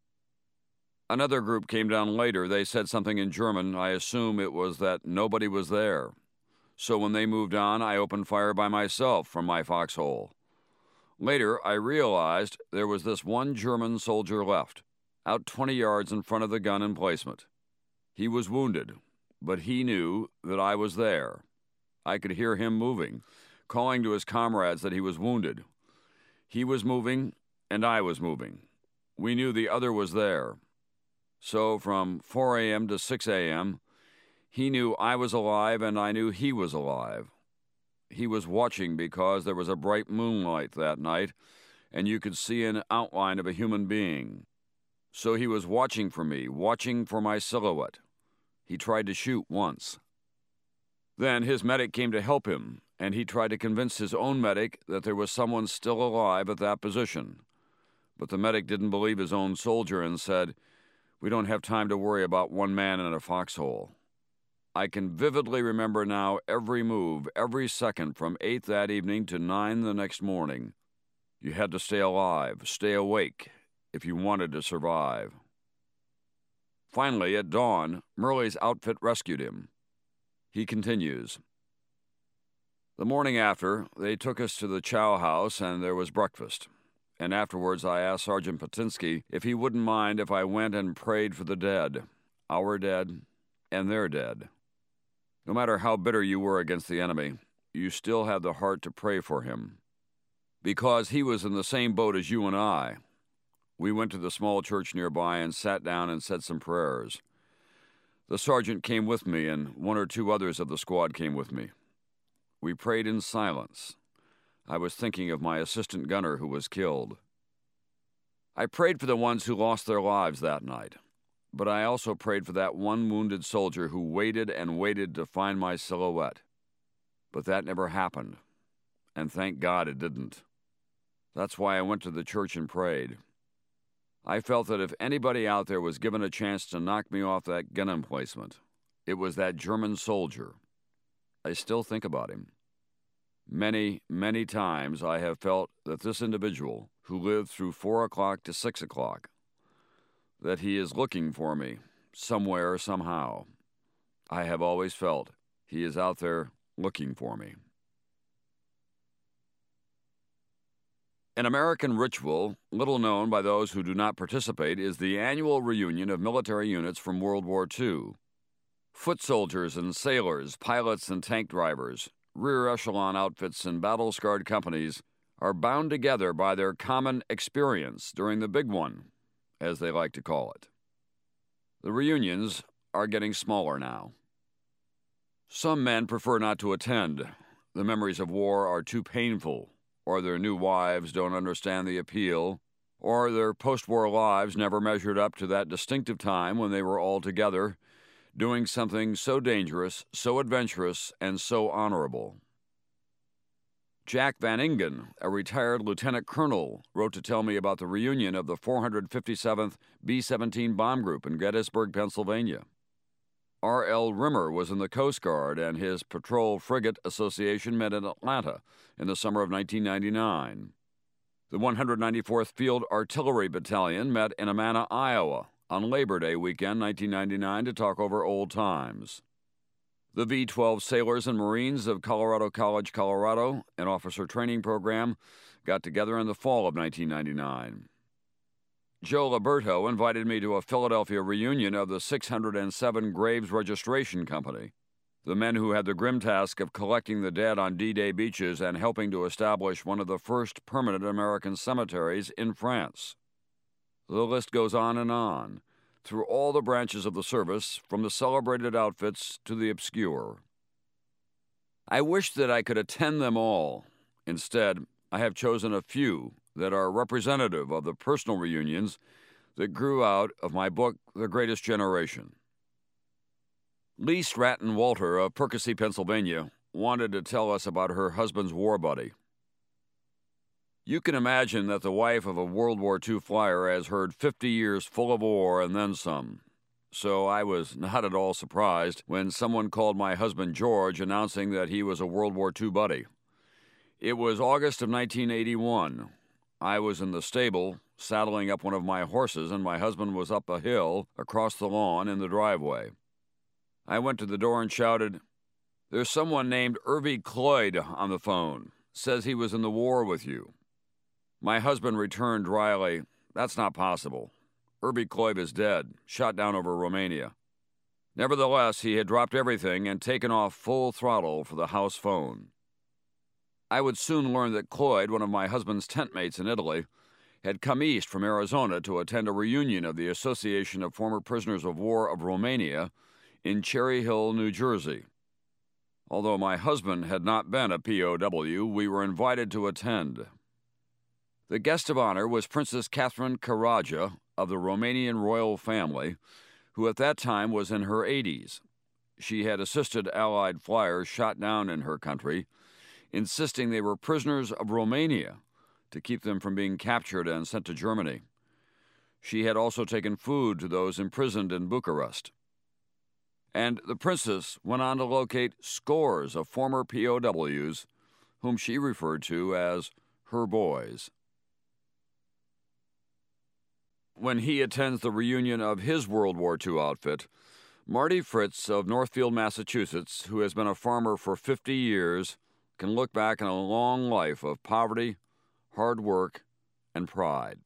Another group came down later. They said something in German. I assume it was that nobody was there. So when they moved on, I opened fire by myself from my foxhole. Later, I realized there was this one German soldier left, out 20 yards in front of the gun emplacement. He was wounded, but he knew that I was there. I could hear him moving, calling to his comrades that he was wounded. He was moving, and I was moving. We knew the other was there. So from 4 a.m. to 6 a.m., he knew I was alive, and I knew he was alive. He was watching because there was a bright moonlight that night, and you could see an outline of a human being. So he was watching for me, watching for my silhouette. He tried to shoot once. Then his medic came to help him, and he tried to convince his own medic that there was someone still alive at that position. But the medic didn't believe his own soldier and said, "We don't have time to worry about one man in a foxhole." I can vividly remember now every move, every second from 8 that evening to 9 the next morning. You had to stay alive, stay awake, if you wanted to survive. Finally, at dawn, Murley's outfit rescued him. He continues. The morning after, they took us to the chow house and there was breakfast. And afterwards I asked Sergeant Patinsky if he wouldn't mind if I went and prayed for the dead, our dead and their dead. No matter how bitter you were against the enemy, you still had the heart to pray for him. Because he was in the same boat as you and I. We went to the small church nearby and sat down and said some prayers. The sergeant came with me, and 1 or 2 others of the squad came with me. We prayed in silence. I was thinking of my assistant gunner who was killed. I prayed for the ones who lost their lives that night. But I also prayed for that one wounded soldier who waited and waited to find my silhouette. But that never happened, and thank God it didn't. That's why I went to the church and prayed. I felt that if anybody out there was given a chance to knock me off that gun emplacement, it was that German soldier. I still think about him. Many, many times I have felt that this individual, who lived through 4 o'clock to 6 o'clock, that he is looking for me, somewhere, somehow. I have always felt he is out there looking for me. An American ritual, little known by those who do not participate, is the annual reunion of military units from World War II. Foot soldiers and sailors, pilots and tank drivers, rear echelon outfits and battle-scarred companies are bound together by their common experience during the big one, as they like to call it. The reunions are getting smaller now. Some men prefer not to attend. The memories of war are too painful, or their new wives don't understand the appeal, or their post-war lives never measured up to that distinctive time when they were all together, doing something so dangerous, so adventurous, and so honorable. Jack Van Ingen, a retired lieutenant colonel, wrote to tell me about the reunion of the 457th B-17 Bomb Group in Gettysburg, Pennsylvania. R.L. Rimmer was in the Coast Guard, and his Patrol Frigate Association met in Atlanta in the summer of 1999. The 194th Field Artillery Battalion met in Amana, Iowa, on Labor Day weekend 1999 to talk over old times. The V-12 Sailors and Marines of Colorado College, Colorado, an officer training program, got together in the fall of 1999. Joe Liberto invited me to a Philadelphia reunion of the 607 Graves Registration Company, the men who had the grim task of collecting the dead on D-Day beaches and helping to establish one of the first permanent American cemeteries in France. The list goes on, through all the branches of the service, from the celebrated outfits to the obscure. I wish that I could attend them all. Instead, I have chosen a few that are representative of the personal reunions that grew out of my book, The Greatest Generation. Lee Stratton Walter of Percy, Pennsylvania, wanted to tell us about her husband's war buddy. You can imagine that the wife of a World War II flyer has heard 50 years full of war and then some. So I was not at all surprised when someone called my husband George announcing that he was a World War II buddy. It was August of 1981. I was in the stable, saddling up one of my horses, and my husband was up a hill across the lawn in the driveway. I went to the door and shouted, "There's someone named Irvy Cloyd on the phone. Says he was in the war with you." My husband returned dryly, "That's not possible. Irvy Cloyd is dead, shot down over Romania." Nevertheless, he had dropped everything and taken off full throttle for the house phone. I would soon learn that Cloyd, one of my husband's tent mates in Italy, had come east from Arizona to attend a reunion of the Association of Former Prisoners of War of Romania in Cherry Hill, New Jersey. Although my husband had not been a POW, we were invited to attend. The guest of honor was Princess Catherine Karaja of the Romanian royal family, who at that time was in her 80s. She had assisted Allied flyers shot down in her country, insisting they were prisoners of Romania to keep them from being captured and sent to Germany. She had also taken food to those imprisoned in Bucharest. And the princess went on to locate scores of former POWs, whom she referred to as her boys. When he attends the reunion of his World War II outfit, Marty Fritz of Northfield, Massachusetts, who has been a farmer for 50 years, can look back on a long life of poverty, hard work, and pride.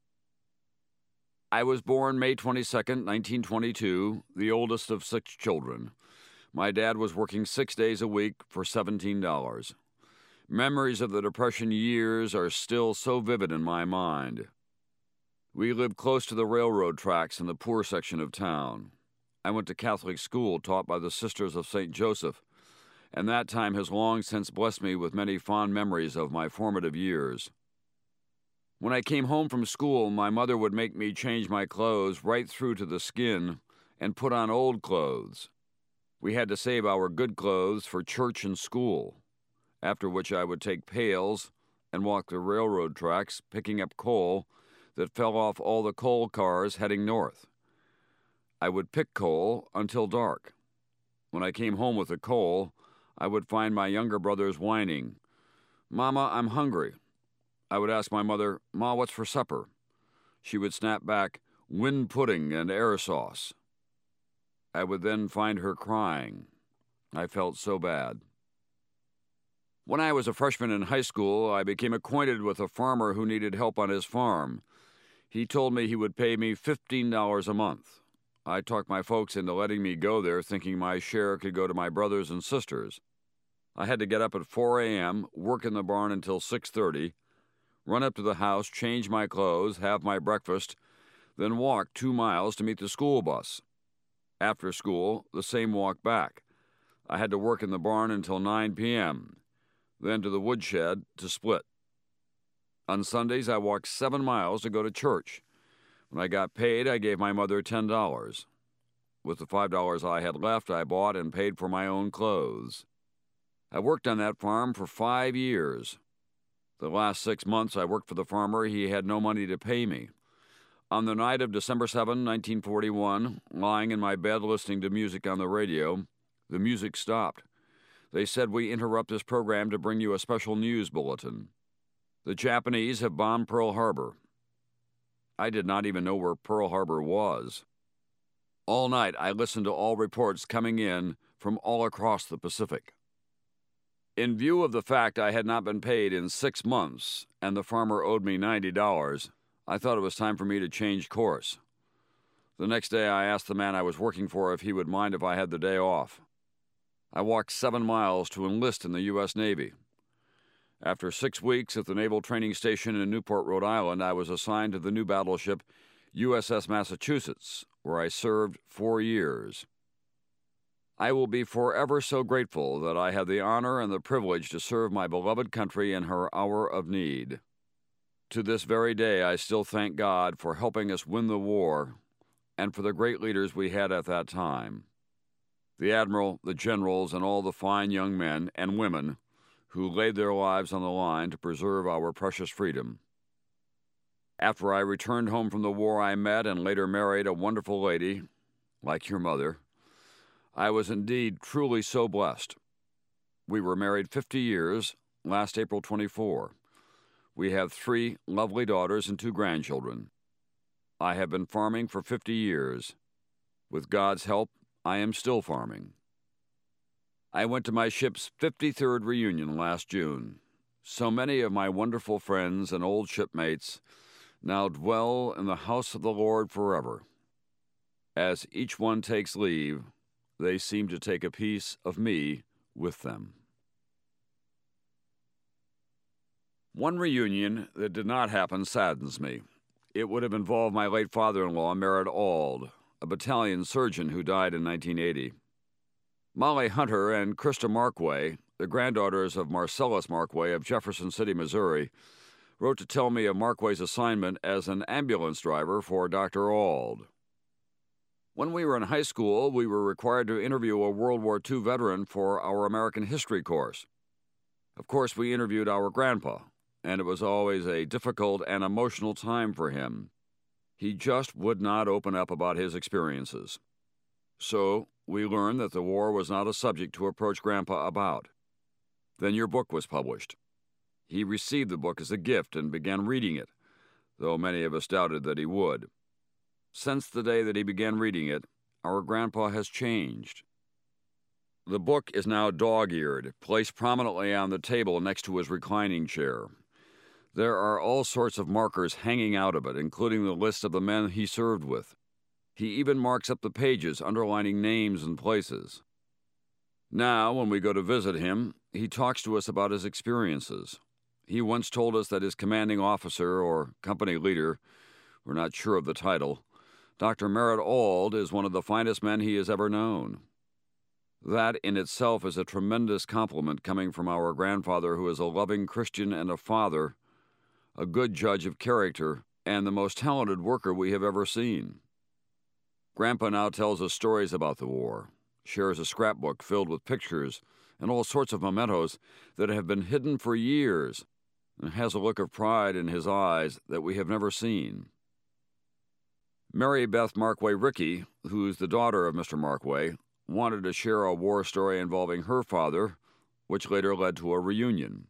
I was born May 22, 1922, the oldest of 6 children. My dad was working 6 days a week for $17. Memories of the Depression years are still so vivid in my mind. We lived close to the railroad tracks in the poor section of town. I went to Catholic school taught by the Sisters of St. Joseph, and that time has long since blessed me with many fond memories of my formative years. When I came home from school, my mother would make me change my clothes right through to the skin and put on old clothes. We had to save our good clothes for church and school, after which I would take pails and walk the railroad tracks, picking up coal that fell off all the coal cars heading north. I would pick coal until dark. When I came home with the coal, I would find my younger brothers whining, "Mama, I'm hungry." I would ask my mother, "Ma, what's for supper?" She would snap back, "Wind pudding and air sauce." I would then find her crying. I felt so bad. When I was a freshman in high school, I became acquainted with a farmer who needed help on his farm. He told me he would pay me $15 a month. I talked my folks into letting me go there, thinking my share could go to my brothers and sisters. I had to get up at 4 a.m., work in the barn until 6:30, run up to the house, change my clothes, have my breakfast, then walk 2 miles to meet the school bus. After school, the same walk back. I had to work in the barn until 9 p.m., then to the woodshed to split. On Sundays, I walked 7 miles to go to church. When I got paid, I gave my mother $10. With the $5 I had left, I bought and paid for my own clothes. I worked on that farm for 5 years. The last 6 months I worked for the farmer, he had no money to pay me. On the night of December 7, 1941, lying in my bed listening to music on the radio, the music stopped. They said, "We interrupt this program to bring you a special news bulletin. The Japanese have bombed Pearl Harbor." I did not even know where Pearl Harbor was. All night I listened to all reports coming in from all across the Pacific. In view of the fact I had not been paid in 6 months and the farmer owed me $90, I thought it was time for me to change course. The next day I asked the man I was working for if he would mind if I had the day off. I walked 7 miles to enlist in the U.S. Navy. After 6 weeks at the Naval Training Station in Newport, Rhode Island, I was assigned to the new battleship USS Massachusetts, where I served 4 years. I will be forever so grateful that I had the honor and the privilege to serve my beloved country in her hour of need. To this very day, I still thank God for helping us win the war and for the great leaders we had at that time. the admiral, the generals, and all the fine young men and women who laid their lives on the line to preserve our precious freedom. After I returned home from the war, I met and later married a wonderful lady, like your mother. I was indeed truly so blessed. We were married 50 years, last April 24. We have 3 lovely daughters and 2 grandchildren. I have been farming for 50 years. With God's help, I am still farming. I went to my ship's 53rd reunion last June. So many of my wonderful friends and old shipmates now dwell in the house of the Lord forever. As each one takes leave, they seem to take a piece of me with them. One reunion that did not happen saddens me. It would have involved my late father-in-law, Merritt Auld, a battalion surgeon who died in 1980. Molly Hunter and Krista Markway, the granddaughters of Marcellus Markway of Jefferson City, Missouri, wrote to tell me of Markway's assignment as an ambulance driver for Dr. Auld. When we were in high school, we were required to interview a World War II veteran for our American history course. Of course, we interviewed our grandpa, and it was always a difficult and emotional time for him. He just would not open up about his experiences. So, we learned that the war was not a subject to approach Grandpa about. Then your book was published. He received the book as a gift and began reading it, though many of us doubted that he would. Since the day that he began reading it, our Grandpa has changed. The book is now dog-eared, placed prominently on the table next to his reclining chair. There are all sorts of markers hanging out of it, including the list of the men he served with. He even marks up the pages, underlining names and places. Now, when we go to visit him, he talks to us about his experiences. He once told us that his commanding officer or company leader, we're not sure of the title, Dr. Merritt Auld, is one of the finest men he has ever known. That in itself is a tremendous compliment coming from our grandfather, who is a loving Christian and a father, a good judge of character, and the most talented worker we have ever seen. Grandpa now tells us stories about the war, shares a scrapbook filled with pictures and all sorts of mementos that have been hidden for years, and has a look of pride in his eyes that we have never seen. Mary Beth Markway Rickey, who's the daughter of Mr. Markway, wanted to share a war story involving her father, which later led to a reunion.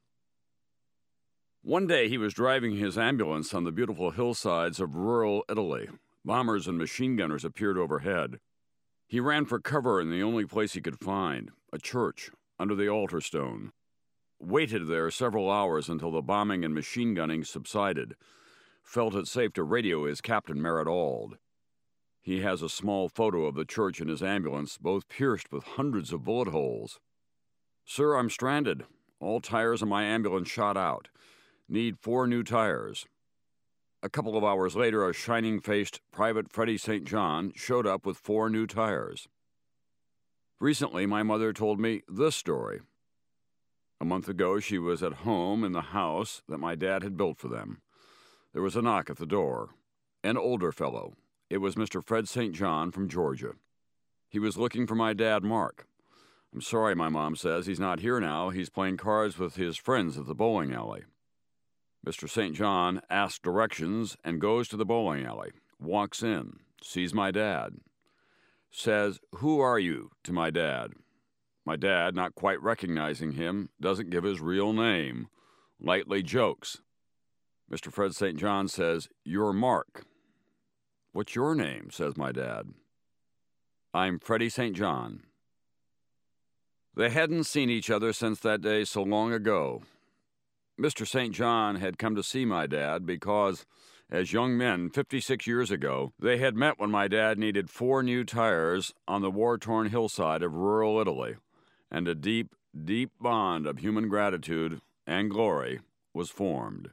One day he was driving his ambulance on the beautiful hillsides of rural Italy. Bombers and machine gunners appeared overhead. He ran for cover in the only place he could find, a church, under the altar stone. Waited there several hours until the bombing and machine gunning subsided. Felt it safe to radio his captain, Merritt Auld. He has a small photo of the church and his ambulance, both pierced with hundreds of bullet holes. "Sir, I'm stranded. All tires in my ambulance shot out. Need 4 new tires." A couple of hours later, a shining-faced Private Freddie St. John showed up with 4 new tires. Recently, my mother told me this story. A month ago, she was at home in the house that my dad had built for them. There was a knock at the door. An older fellow. It was Mr. Fred St. John from Georgia. He was looking for my dad, Mark. "I'm sorry," my mom says. "He's not here now. He's playing cards with his friends at the bowling alley." Mr. St. John asks directions and goes to the bowling alley, walks in, sees my dad, says, "Who are you?" to my dad. My dad, not quite recognizing him, doesn't give his real name, lightly jokes. Mr. Fred St. John says, "You're Mark." "What's your name?" says my dad. "I'm Freddie St. John." They hadn't seen each other since that day so long ago. Mr. St. John had come to see my dad because, as young men 56 years ago, they had met when my dad needed 4 new tires on the war-torn hillside of rural Italy, and a deep, deep bond of human gratitude and glory was formed.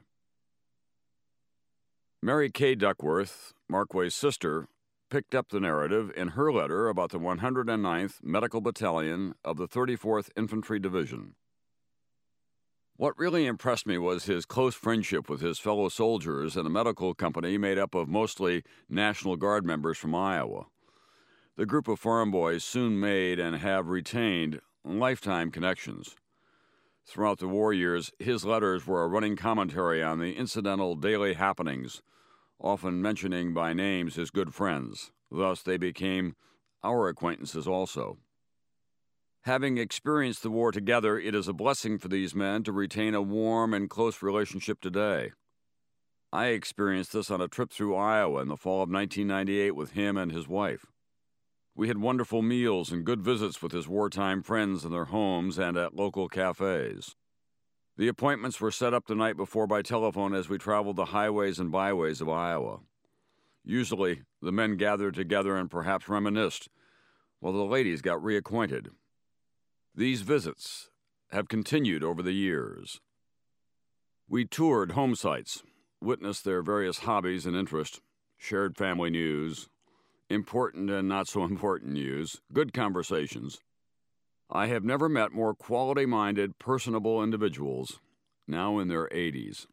Mary Kay Duckworth, Markway's sister, picked up the narrative in her letter about the 109th Medical Battalion of the 34th Infantry Division. What really impressed me was his close friendship with his fellow soldiers in a medical company made up of mostly National Guard members from Iowa. The group of farm boys soon made and have retained lifetime connections. Throughout the war years, his letters were a running commentary on the incidental daily happenings, often mentioning by names his good friends. Thus, they became our acquaintances also. Having experienced the war together, it is a blessing for these men to retain a warm and close relationship today. I experienced this on a trip through Iowa in the fall of 1998 with him and his wife. We had wonderful meals and good visits with his wartime friends in their homes and at local cafes. The appointments were set up the night before by telephone as we traveled the highways and byways of Iowa. Usually, the men gathered together and perhaps reminisced, while the ladies got reacquainted. These visits have continued over the years. We toured home sites, witnessed their various hobbies and interests, shared family news, important and not so important news, good conversations. I have never met more quality-minded, personable individuals, now in their 80s.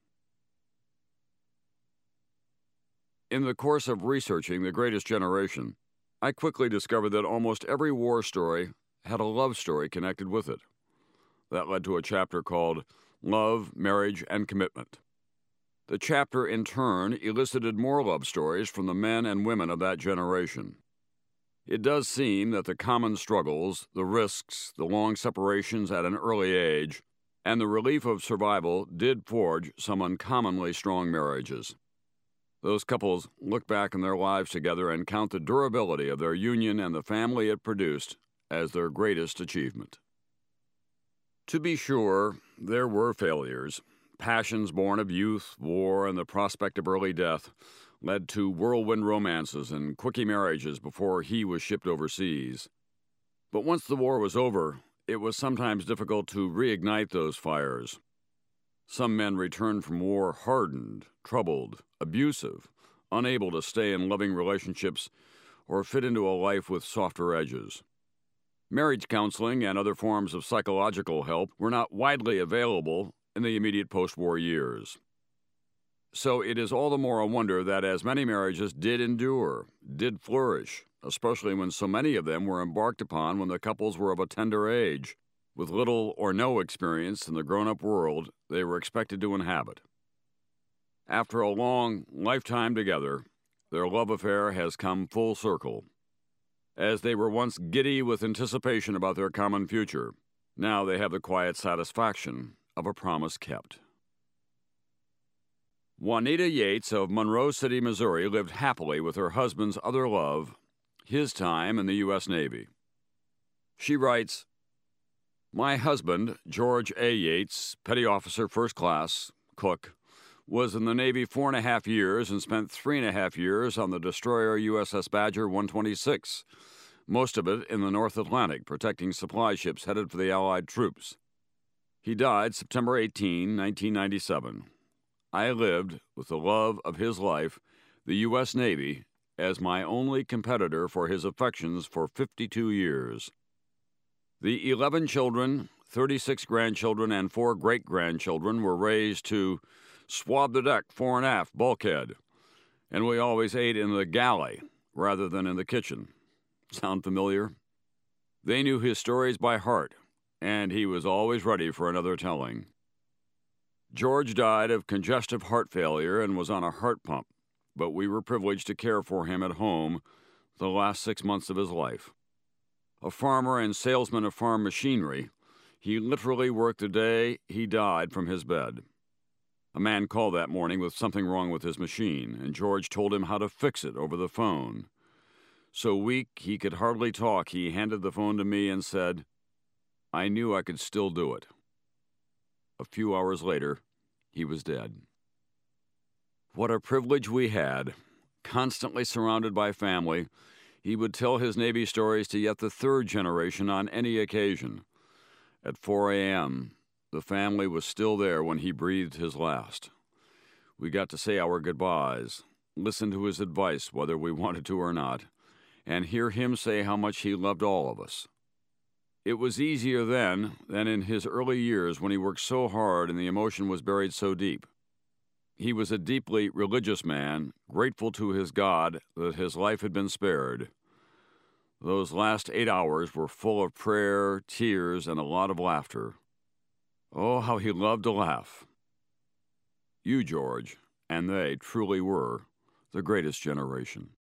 In the course of researching The Greatest Generation, I quickly discovered that almost every war story had a love story connected with it. That led to a chapter called Love, Marriage, and Commitment. The chapter, in turn, elicited more love stories from the men and women of that generation. It does seem that the common struggles, the risks, the long separations at an early age, and the relief of survival did forge some uncommonly strong marriages. Those couples look back in their lives together and count the durability of their union and the family it produced as their greatest achievement. To be sure, there were failures. Passions born of youth, war, and the prospect of early death led to whirlwind romances and quickie marriages before he was shipped overseas. But once the war was over, it was sometimes difficult to reignite those fires. Some men returned from war hardened, troubled, abusive, unable to stay in loving relationships or fit into a life with softer edges. Marriage counseling and other forms of psychological help were not widely available in the immediate post-war years. So it is all the more a wonder that as many marriages did endure, did flourish, especially when so many of them were embarked upon when the couples were of a tender age, with little or no experience in the grown-up world they were expected to inhabit. After a long lifetime together, their love affair has come full circle. As they were once giddy with anticipation about their common future, now they have the quiet satisfaction of a promise kept. Juanita Yates of Monroe City, Missouri, lived happily with her husband's other love, his time in the U.S. Navy. She writes, "My husband, George A. Yates, Petty Officer First Class, cook, was in the Navy 4.5 years and spent 3.5 years on the destroyer USS Badger 126, most of it in the North Atlantic, protecting supply ships headed for the Allied troops. He died September 18, 1997. I lived, with the love of his life, the U.S. Navy, as my only competitor for his affections for 52 years. The 11 children, 36 grandchildren, and 4 great-grandchildren were raised to swab the deck fore and aft bulkhead, and we always ate in the galley rather than in the kitchen. Sound familiar? They knew his stories by heart, and he was always ready for another telling. George died of congestive heart failure and was on a heart pump, but we were privileged to care for him at home the last 6 months of his life. A farmer and salesman of farm machinery, he literally worked the day he died from his bed. A man called that morning with something wrong with his machine, and George told him how to fix it over the phone. So weak he could hardly talk, he handed the phone to me and said, 'I knew I could still do it.' A few hours later, he was dead. What a privilege we had. Constantly surrounded by family, he would tell his Navy stories to yet the third generation on any occasion. At 4 a.m., the family was still there when he breathed his last. We got to say our goodbyes, listen to his advice whether we wanted to or not, and hear him say how much he loved all of us. It was easier then than in his early years when he worked so hard and the emotion was buried so deep. He was a deeply religious man, grateful to his God that his life had been spared. Those last 8 hours were full of prayer, tears, and a lot of laughter. Oh, how he loved to laugh. You, George, and they truly were the greatest generation.